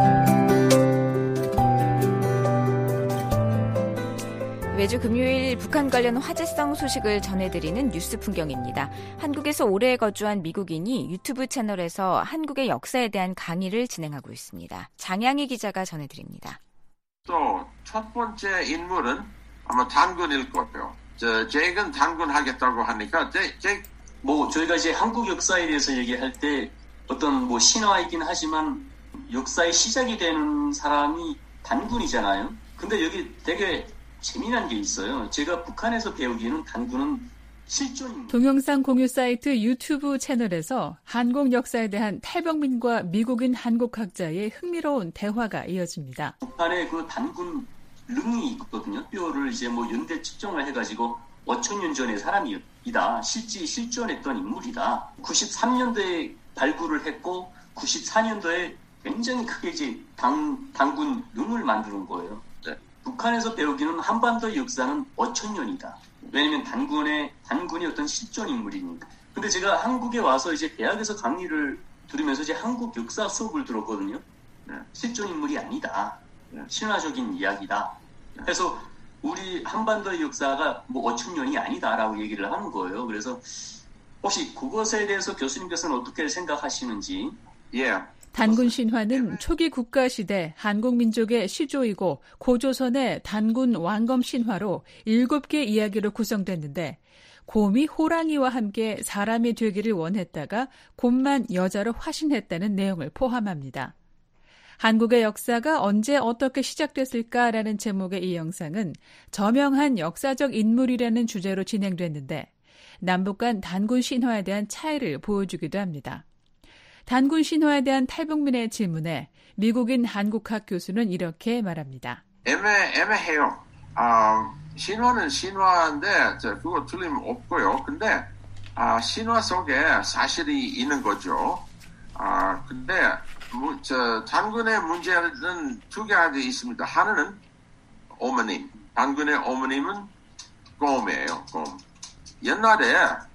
매주 금요일 북한 관련 화제성 소식을 전해드리는 뉴스 풍경입니다. 한국에서 오래 거주한 미국인이 유튜브 채널에서 한국의 역사에 대한 강의를 진행하고 있습니다. 장양희 기자가 전해드립니다. 또 첫 번째 인물은 아마 단군일 거예요. 잭은 단군 하겠다고 하니까 저희가 이제 한국 역사에 대해서 얘기할 때 어떤 신화이긴 하지만 역사의 시작이 되는 사람이 단군이잖아요. 근데 여기 되게 재미난 게 있어요. 제가 북한에서 배우기에는 단군은 실존입니다. 동영상 공유 사이트 유튜브 채널에서 한국 역사에 대한 탈병민과 미국인 한국학자의 흥미로운 대화가 이어집니다. 북한에 그 단군 릉이 있거든요. 뼈를 이제 연대 측정을 해가지고 5,000년 전의 사람이다. 실존했던 인물이다. 93년도에 발굴을 했고 94년도에 굉장히 크게 이제 단군 릉을 만드는 거예요. 네. 북한에서 배우기는 한반도 역사는 5,000년이다. 왜냐면 단군이 어떤 실존 인물이니까. 근데 제가 한국에 와서 이제 대학에서 강의를 들으면서 이제 한국 역사 수업을 들었거든요. 네. 실존 인물이 아니다. 네. 신화적인 이야기다. 그래서 우리 한반도의 역사가 5,000년이 아니다라고 얘기를 하는 거예요. 그래서 혹시 그것에 대해서 교수님께서는 어떻게 생각하시는지? 단군 신화는 초기 국가시대 한국 민족의 시조이고 고조선의 단군 왕검 신화로 7개 이야기로 구성됐는데 곰이 호랑이와 함께 사람이 되기를 원했다가 곰만 여자로 화신했다는 내용을 포함합니다. 한국의 역사가 언제 어떻게 시작됐을까라는 제목의 이 영상은 저명한 역사적 인물이라는 주제로 진행됐는데 남북 간 단군 신화에 대한 차이를 보여주기도 합니다. 단군 신화에 대한 탈북민의 질문에 미국인 한국학 교수는 이렇게 말합니다. 애매해요. 신화는 신화인데 그거 틀림없고요. 근데 신화 속에 사실이 있는 거죠. 근데 단군의 문제는 두 가지 있습니다. 하나는 어머님. 단군의 어머님은 곰이에요. 곰. 옛날에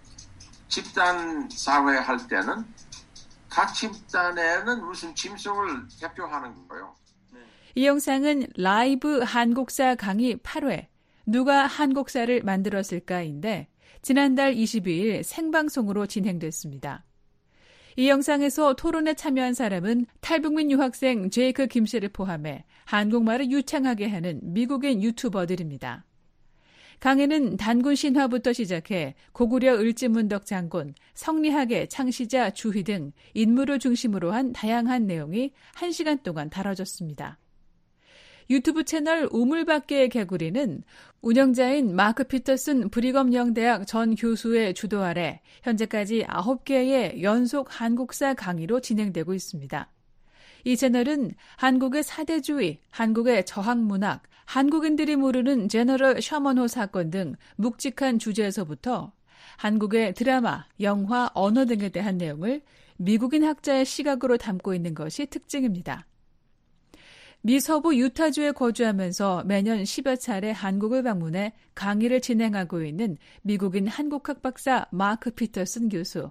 집단 사회 할 때는 각 집단에는 무슨 짐승을 대표하는 거예요. 이 영상은 라이브 한국사 강의 8회 누가 한국사를 만들었을까인데 지난달 22일 생방송으로 진행됐습니다. 이 영상에서 토론에 참여한 사람은 탈북민 유학생 제이크 김 씨를 포함해 한국말을 유창하게 하는 미국인 유튜버들입니다. 강의는 단군 신화부터 시작해 고구려 을지문덕 장군, 성리학의 창시자 주희 등 인물을 중심으로 한 다양한 내용이 1시간 동안 다뤄졌습니다. 유튜브 채널 우물밖의 개구리는 운영자인 마크 피터슨 브리검 영대학 전 교수의 주도 아래 현재까지 9개의 연속 한국사 강의로 진행되고 있습니다. 이 채널은 한국의 사대주의, 한국의 저항문학, 한국인들이 모르는 제너럴 셔먼호 사건 등 묵직한 주제에서부터 한국의 드라마, 영화, 언어 등에 대한 내용을 미국인 학자의 시각으로 담고 있는 것이 특징입니다. 미 서부 유타주에 거주하면서 매년 10여 차례 한국을 방문해 강의를 진행하고 있는 미국인 한국학 박사 마크 피터슨 교수.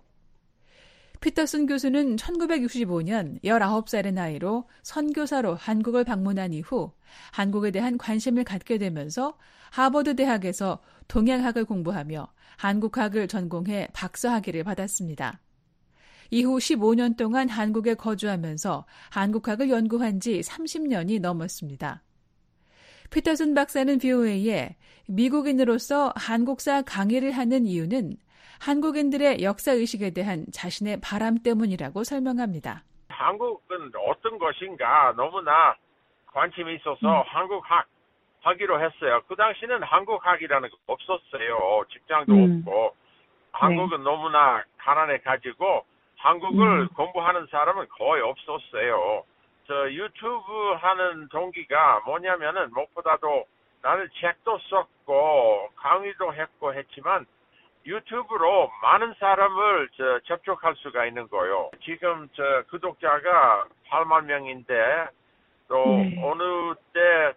피터슨 교수는 1965년 19살의 나이로 선교사로 한국을 방문한 이후 한국에 대한 관심을 갖게 되면서 하버드 대학에서 동양학을 공부하며 한국학을 전공해 박사학위를 받았습니다. 이후 15년 동안 한국에 거주하면서 한국학을 연구한 지 30년이 넘었습니다. 피터슨 박사는 BOA에 미국인으로서 한국사 강의를 하는 이유는 한국인들의 역사의식에 대한 자신의 바람 때문이라고 설명합니다. 한국은 어떤 것인가 너무나 관심이 있어서 한국학 하기로 했어요. 그 당시는 한국학이라는 게 없었어요. 직장도 없고. 한국은 너무나 가난해가지고 한국을 공부하는 사람은 거의 없었어요. 저 유튜브 하는 동기가 뭐냐면은 무엇보다도 나는 책도 썼고 강의도 했고 했지만 유튜브로 많은 사람을 접촉할 수가 있는 거예요. 지금 구독자가 8만 명인데 또 어느 때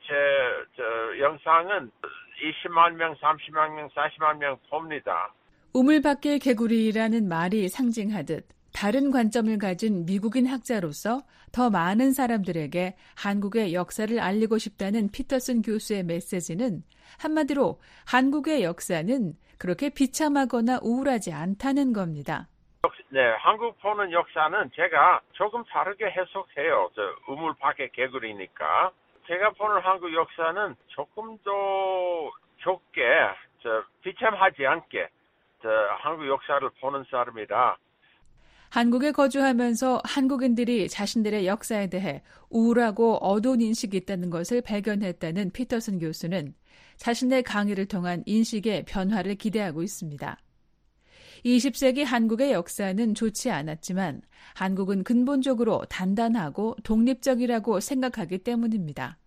제 영상은 20만 명, 30만 명, 40만 명 봅니다. 우물 밖의 개구리라는 말이 상징하듯 다른 관점을 가진 미국인 학자로서 더 많은 사람들에게 한국의 역사를 알리고 싶다는 피터슨 교수의 메시지는 한마디로 한국의 역사는 그렇게 비참하거나 우울하지 않다는 겁니다. 네, 한국 보는 역사는 제가 조금 다르게 해석해요. 우물 밖의 개구리니까. 제가 보는 한국 역사는 조금 더 좁게, 비참하지 않게 한국 역사를 보는 사람이라. 한국에 거주하면서 한국인들이 자신들의 역사에 대해 우울하고 어두운 인식이 있다는 것을 발견했다는 피터슨 교수는 자신의 강의를 통한 인식의 변화를 기대하고 있습니다. 20세기 한국의 역사는 좋지 않았지만 한국은 근본적으로 단단하고 독립적이라고 생각하기 때문입니다.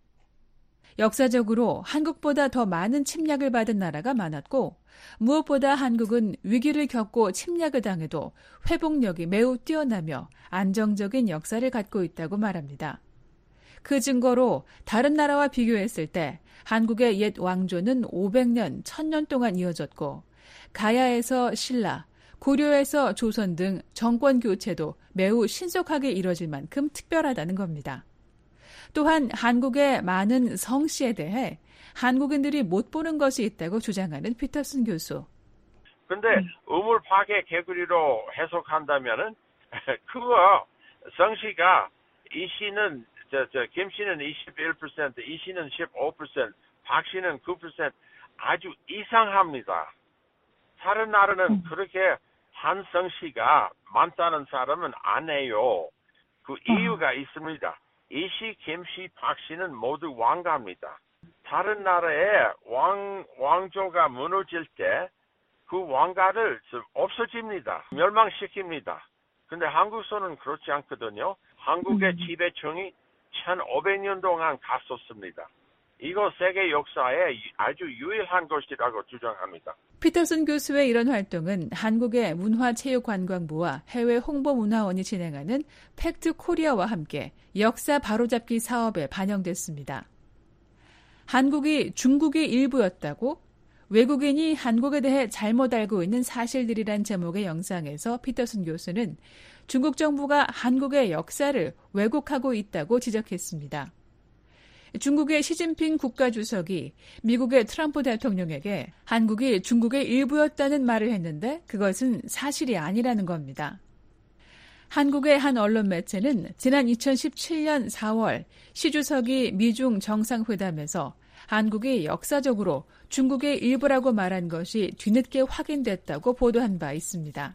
역사적으로 한국보다 더 많은 침략을 받은 나라가 많았고 무엇보다 한국은 위기를 겪고 침략을 당해도 회복력이 매우 뛰어나며 안정적인 역사를 갖고 있다고 말합니다. 그 증거로 다른 나라와 비교했을 때 한국의 옛 왕조는 500년, 1000년 동안 이어졌고 가야에서 신라, 고려에서 조선 등 정권 교체도 매우 신속하게 이뤄질 만큼 특별하다는 겁니다. 또한 한국의 많은 성씨에 대해 한국인들이 못 보는 것이 있다고 주장하는 피터슨 교수. 근데 우물 밖의 개구리로 해석한다면은 그거 성씨가 이 씨는 김 씨는 21%, 이 씨는 15%, 박 씨는 9% 아주 이상합니다. 다른 나라는 그렇게 한 성씨가 많다는 사람은 안 해요. 그 이유가 있습니다. 이 씨, 김 씨, 박 씨는 모두 왕가입니다. 다른 나라의 왕조가 무너질 때 그 왕가를 없어집니다. 멸망시킵니다. 근데 한국서는 그렇지 않거든요. 한국의 지배층이 1500년 동안 갔었습니다. 이거 세계 역사에 아주 유일한 것이라고 주장합니다. 피터슨 교수의 이런 활동은 한국의 문화체육관광부와 해외 홍보문화원이 진행하는 팩트 코리아와 함께 역사 바로잡기 사업에 반영됐습니다. 한국이 중국의 일부였다고? 외국인이 한국에 대해 잘못 알고 있는 사실들이란 제목의 영상에서 피터슨 교수는 중국 정부가 한국의 역사를 왜곡하고 있다고 지적했습니다. 중국의 시진핑 국가주석이 미국의 트럼프 대통령에게 한국이 중국의 일부였다는 말을 했는데 그것은 사실이 아니라는 겁니다. 한국의 한 언론 매체는 지난 2017년 4월 시 주석이 미중 정상회담에서 한국이 역사적으로 중국의 일부라고 말한 것이 뒤늦게 확인됐다고 보도한 바 있습니다.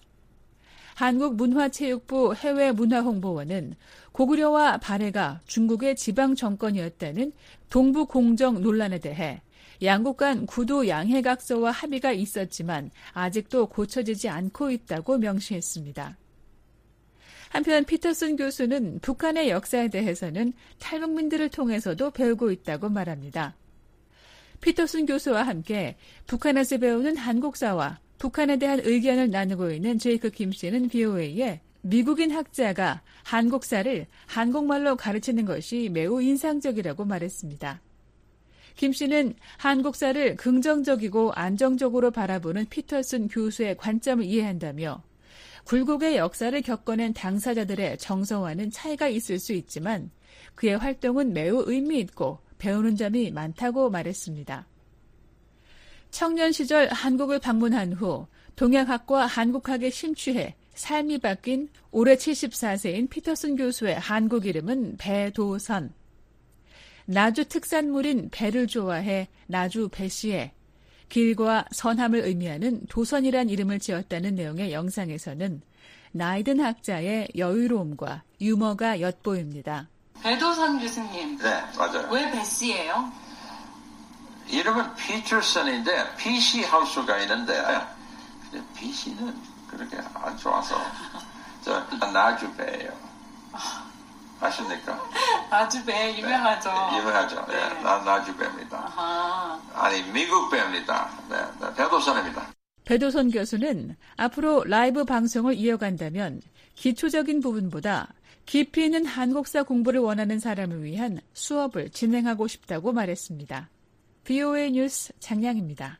한국문화체육부 해외문화홍보원은 고구려와 발해가 중국의 지방 정권이었다는 동부공정 논란에 대해 양국 간 구도 양해각서와 합의가 있었지만 아직도 고쳐지지 않고 있다고 명시했습니다. 한편 피터슨 교수는 북한의 역사에 대해서는 탈북민들을 통해서도 배우고 있다고 말합니다. 피터슨 교수와 함께 북한에서 배우는 한국사와 북한에 대한 의견을 나누고 있는 제이크 김 씨는 BOA에 미국인 학자가 한국사를 한국말로 가르치는 것이 매우 인상적이라고 말했습니다. 김 씨는 한국사를 긍정적이고 안정적으로 바라보는 피터슨 교수의 관점을 이해한다며 굴곡의 역사를 겪어낸 당사자들의 정서와는 차이가 있을 수 있지만 그의 활동은 매우 의미 있고 배우는 점이 많다고 말했습니다. 청년 시절 한국을 방문한 후 동양학과 한국학에 심취해 삶이 바뀐 올해 74세인 피터슨 교수의 한국 이름은 배도선. 나주 특산물인 배를 좋아해 나주 배씨에 길과 선함을 의미하는 도선이란 이름을 지었다는 내용의 영상에서는 나이든 학자의 여유로움과 유머가 엿보입니다. 배도선 교수님. 네, 맞아요. 왜 배씨예요? 이름은 피터슨인데 PC 할 수가 있는데 PC는 그렇게 안 좋아서 저 나주배예요. 아십니까? 나주배 유명하죠. 네, 유명하죠. 네. 네. 나주배입니다. 아하. 아니 미국 배입니다. 네, 배도선입니다. 배도선 교수는 앞으로 라이브 방송을 이어간다면 기초적인 부분보다 깊이 있는 한국사 공부를 원하는 사람을 위한 수업을 진행하고 싶다고 말했습니다. VOA 뉴스 장량입니다.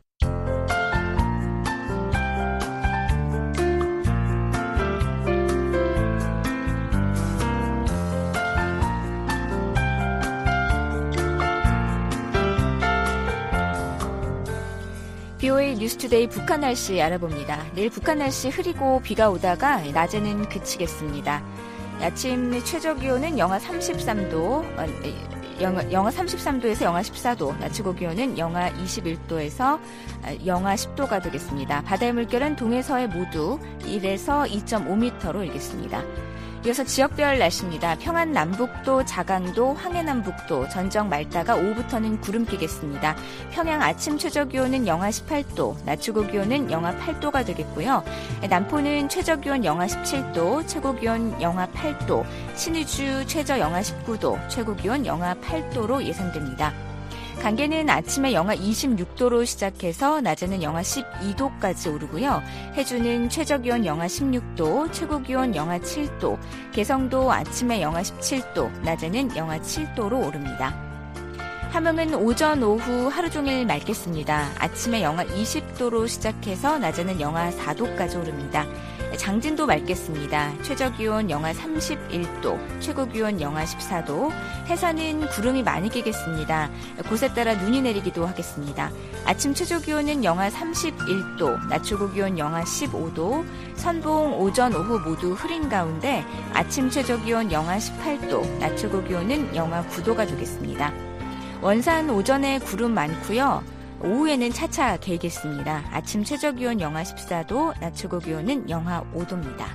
VOA 뉴스투데이 북한 날씨 알아봅니다. 내일 북한 날씨 흐리고 비가 오다가 낮에는 그치겠습니다. 아침 최저기온은 영하 33도, 영하 33도에서 영하 14도, 낮 최고 기온은 영하 21도에서 영하 10도가 되겠습니다. 바다의 물결은 동해서해 모두 1에서 2.5m로 일겠습니다. 이어서 지역별 날씨입니다. 평안 남북도, 자강도, 황해남북도, 전정 말다가 오후부터는 구름 끼겠습니다. 평양 아침 최저기온은 영하 18도, 낮 최고기온은 영하 8도가 되겠고요. 남포는 최저기온 영하 17도, 최고기온 영하 8도, 신의주 최저 영하 19도, 최고기온 영하 8도로 예상됩니다. 강계는 아침에 영하 26도로 시작해서 낮에는 영하 12도까지 오르고요. 해주는 최저기온 영하 16도, 최고기온 영하 7도, 개성도 아침에 영하 17도, 낮에는 영하 7도로 오릅니다. 함흥은 오전, 오후 하루 종일 맑겠습니다. 아침에 영하 20도로 시작해서 낮에는 영하 4도까지 오릅니다. 장진도 맑겠습니다. 최저기온 영하 31도, 최고기온 영하 14도, 해산은 구름이 많이 끼겠습니다. 곳에 따라 눈이 내리기도 하겠습니다. 아침 최저기온은 영하 31도, 낮 최고기온 영하 15도, 선봉 오전, 오후 모두 흐린 가운데 아침 최저기온 영하 18도, 낮 최고기온은 영하 9도가 되겠습니다. 원산 오전에 구름 많고요. 오후에는 차차 개겠습니다. 아침 최저기온 영하 14도, 낮 최고기온은 영하 5도입니다.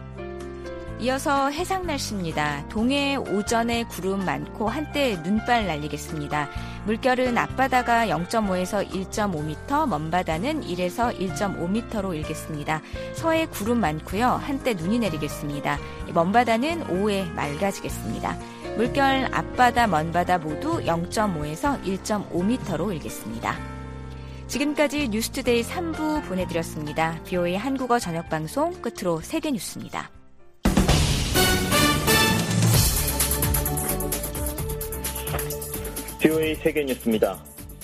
이어서 해상 날씨입니다. 동해 오전에 구름 많고 한때 눈발 날리겠습니다. 물결은 앞바다가 0.5에서 1.5m, 먼바다는 1에서 1.5m로 일겠습니다. 서해 구름 많고요. 한때 눈이 내리겠습니다. 먼바다는 오후에 맑아지겠습니다. 물결 앞바다, 먼바다 모두 0.5에서 1.5m로 일겠습니다. 지금까지 뉴스투데이 3부 보내드렸습니다. VOA 한국어 저녁방송 끝으로 세계 뉴스입니다. VOA 세계 뉴스입니다.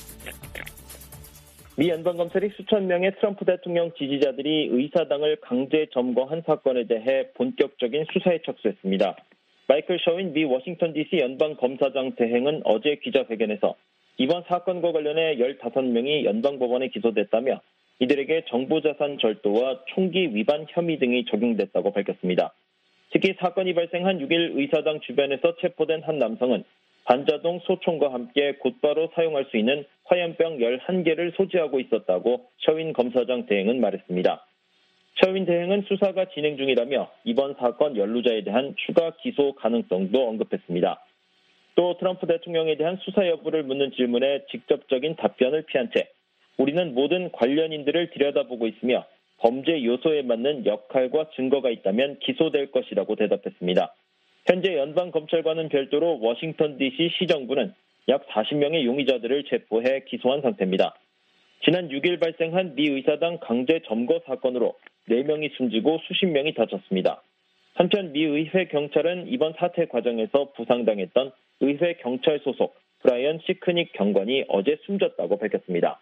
미 연방검찰이 수천 명의 트럼프 대통령 지지자들이 의사당을 강제 점거한 사건에 대해 본격적인 수사에 착수했습니다. 마이클 셔윈 미 워싱턴 DC 연방검사장 대행은 어제 기자회견에서 이번 사건과 관련해 15명이 연방법원에 기소됐다며 이들에게 정보자산 절도와 총기 위반 혐의 등이 적용됐다고 밝혔습니다. 특히 사건이 발생한 6일 의사당 주변에서 체포된 한 남성은 반자동 소총과 함께 곧바로 사용할 수 있는 화염병 11개를 소지하고 있었다고 셔윈 검사장 대행은 말했습니다. 셔윈 대행은 수사가 진행 중이라며 이번 사건 연루자에 대한 추가 기소 가능성도 언급했습니다. 또 트럼프 대통령에 대한 수사 여부를 묻는 질문에 직접적인 답변을 피한 채 우리는 모든 관련인들을 들여다보고 있으며 범죄 요소에 맞는 역할과 증거가 있다면 기소될 것이라고 대답했습니다. 현재 연방검찰과는 별도로 워싱턴 DC 시정부는 약 40명의 용의자들을 체포해 기소한 상태입니다. 지난 6일 발생한 미 의사당 강제 점거 사건으로 4명이 숨지고 수십 명이 다쳤습니다. 한편 미 의회 경찰은 이번 사태 과정에서 부상당했던 의회 경찰 소속 브라이언 시크닉 경관이 어제 숨졌다고 밝혔습니다.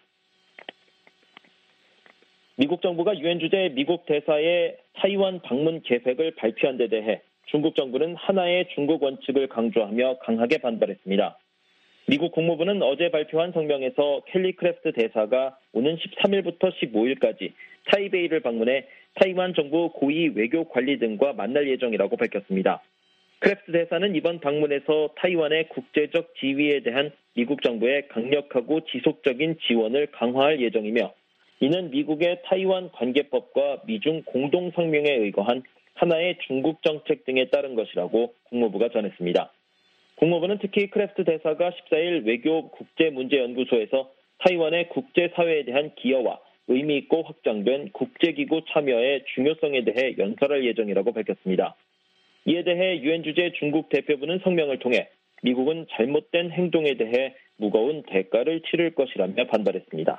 미국 정부가 유엔 주재 미국 대사의 타이완 방문 계획을 발표한 데 대해 중국 정부는 하나의 중국 원칙을 강조하며 강하게 반발했습니다. 미국 국무부는 어제 발표한 성명에서 켈리 크래프트 대사가 오는 13일부터 15일까지 타이베이를 방문해 타이완 정부 고위 외교 관리 등과 만날 예정이라고 밝혔습니다. 크래프트 대사는 이번 방문에서 타이완의 국제적 지위에 대한 미국 정부의 강력하고 지속적인 지원을 강화할 예정이며 이는 미국의 타이완 관계법과 미중 공동성명에 의거한 하나의 중국 정책 등에 따른 것이라고 국무부가 전했습니다. 국무부는 특히 크래프트 대사가 14일 외교 국제문제연구소에서 타이완의 국제사회에 대한 기여와 의미 있고 확장된 국제기구 참여의 중요성에 대해 연설할 예정이라고 밝혔습니다. 이에 대해 유엔 주재 중국 대표부는 성명을 통해 미국은 잘못된 행동에 대해 무거운 대가를 치를 것이라며 반발했습니다.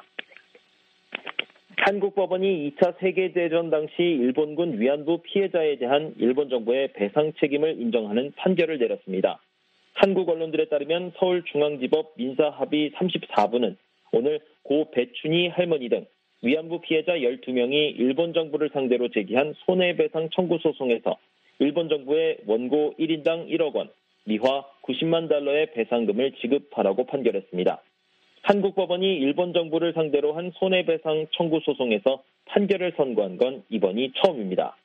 한국 법원이 2차 세계대전 당시 일본군 위안부 피해자에 대한 일본 정부의 배상 책임을 인정하는 판결을 내렸습니다. 한국 언론들에 따르면 서울중앙지법 민사합의 34부는 오늘 고 배춘희 할머니 등 위안부 피해자 12명이 일본 정부를 상대로 제기한 손해배상 청구 소송에서 일본 정부에 원고 1인당 1억 원, 미화 90만 달러의 배상금을 지급하라고 판결했습니다. 한국 법원이 일본 정부를 상대로 한 손해배상 청구 소송에서 판결을 선고한 건 이번이 처음입니다.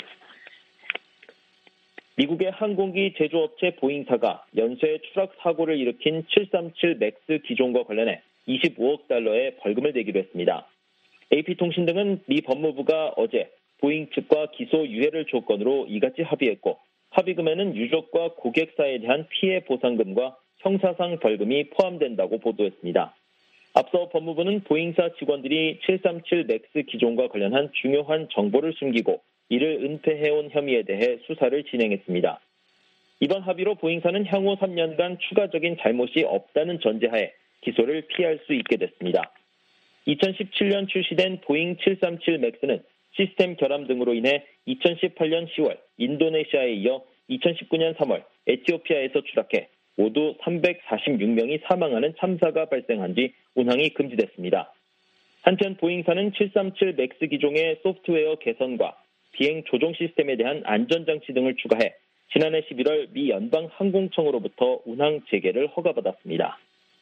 미국의 항공기 제조업체 보잉사가 연쇄 추락 사고를 일으킨 737 맥스 기종과 관련해 25억 달러의 벌금을 내기로 했습니다. AP통신 등은 미 법무부가 어제 보잉 측과 기소 유예를 조건으로 이같이 합의했고 합의금에는 유족과 고객사에 대한 피해 보상금과 형사상 벌금이 포함된다고 보도했습니다. 앞서 법무부는 보잉사 직원들이 737 맥스 기종과 관련한 중요한 정보를 숨기고 이를 은폐해온 혐의에 대해 수사를 진행했습니다. 이번 합의로 보잉사는 향후 3년간 추가적인 잘못이 없다는 전제하에 기소를 피할 수 있게 됐습니다. 2017년 출시된 보잉 737 맥스는 시스템 결함 등으로 인해 2018년 10월 인도네시아에 이어 2019년 3월 에티오피아에서 추락해 모두 346명이 사망하는 참사가 발생한 뒤 운항이 금지됐습니다. 한편 보잉사는 737 맥스 기종의 소프트웨어 개선과 비행 조종 시스템에 대한 안전장치 등을 추가해 지난해 11월 미 연방항공청으로부터 운항 재개를 허가받았습니다.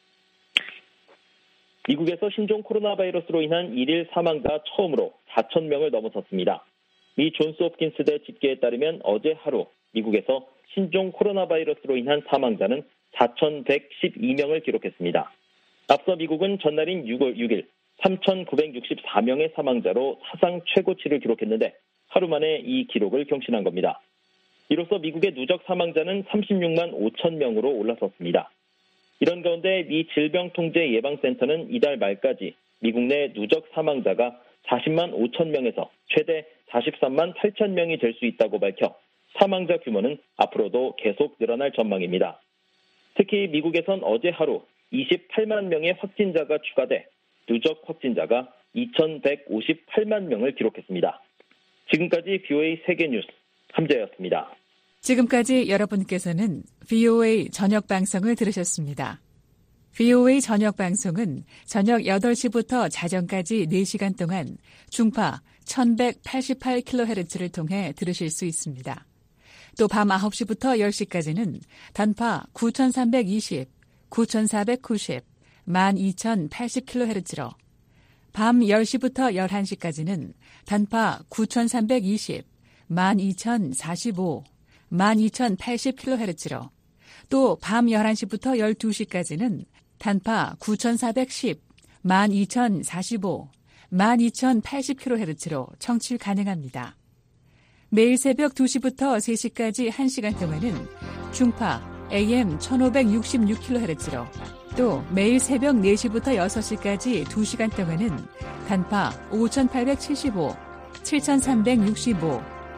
미국에서 신종 코로나 바이러스로 인한 일일 사망자 처음으로 4,000명을 넘어섰습니다. 미 존스홉킨스대 집계에 따르면 어제 하루 미국에서 신종 코로나 바이러스로 인한 사망자는 4,112명을 기록했습니다. 앞서 미국은 전날인 6일 3,964명의 사망자로 사상 최고치를 기록했는데 하루 만에 이 기록을 경신한 겁니다. 이로써 미국의 누적 사망자는 36만 5천 명으로 올라섰습니다. 이런 가운데 미 질병통제예방센터는 이달 말까지 미국 내 누적 사망자가 40만 5천 명에서 최대 43만 8천 명이 될 수 있다고 밝혀 사망자 규모는 앞으로도 계속 늘어날 전망입니다. 특히 미국에선 어제 하루 28만 명의 확진자가 추가돼 누적 확진자가 2,158만 명을 기록했습니다. 지금까지 VOA 세계뉴스 함재였습니다. 지금까지 여러분께서는 VOA 저녁 방송을 들으셨습니다. VOA 저녁 방송은 저녁 8시부터 자정까지 4시간 동안 중파 1188kHz를 통해 들으실 수 있습니다. 또 밤 9시부터 10시까지는 단파 9320, 9490, 12080kHz로 밤 10시부터 11시까지는 단파 9320, 12045, 12080kHz로 또 밤 11시부터 12시까지는 단파 9410, 12045, 12080kHz로 청취 가능합니다. 매일 새벽 2시부터 3시까지 1시간 동안은 중파 AM 1566kHz로 또 매일 새벽 4시부터 6시까지 2시간 동안은 단파 5875, 7365,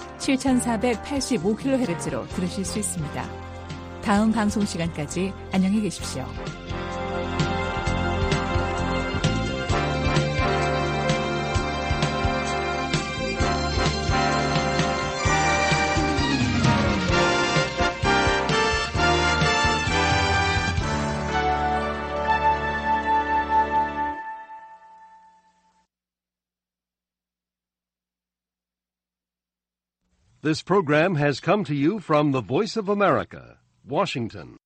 7485kHz로 들으실 수 있습니다. 다음 방송 시간까지 안녕히 계십시오. This program has come to you from the Voice of America, Washington.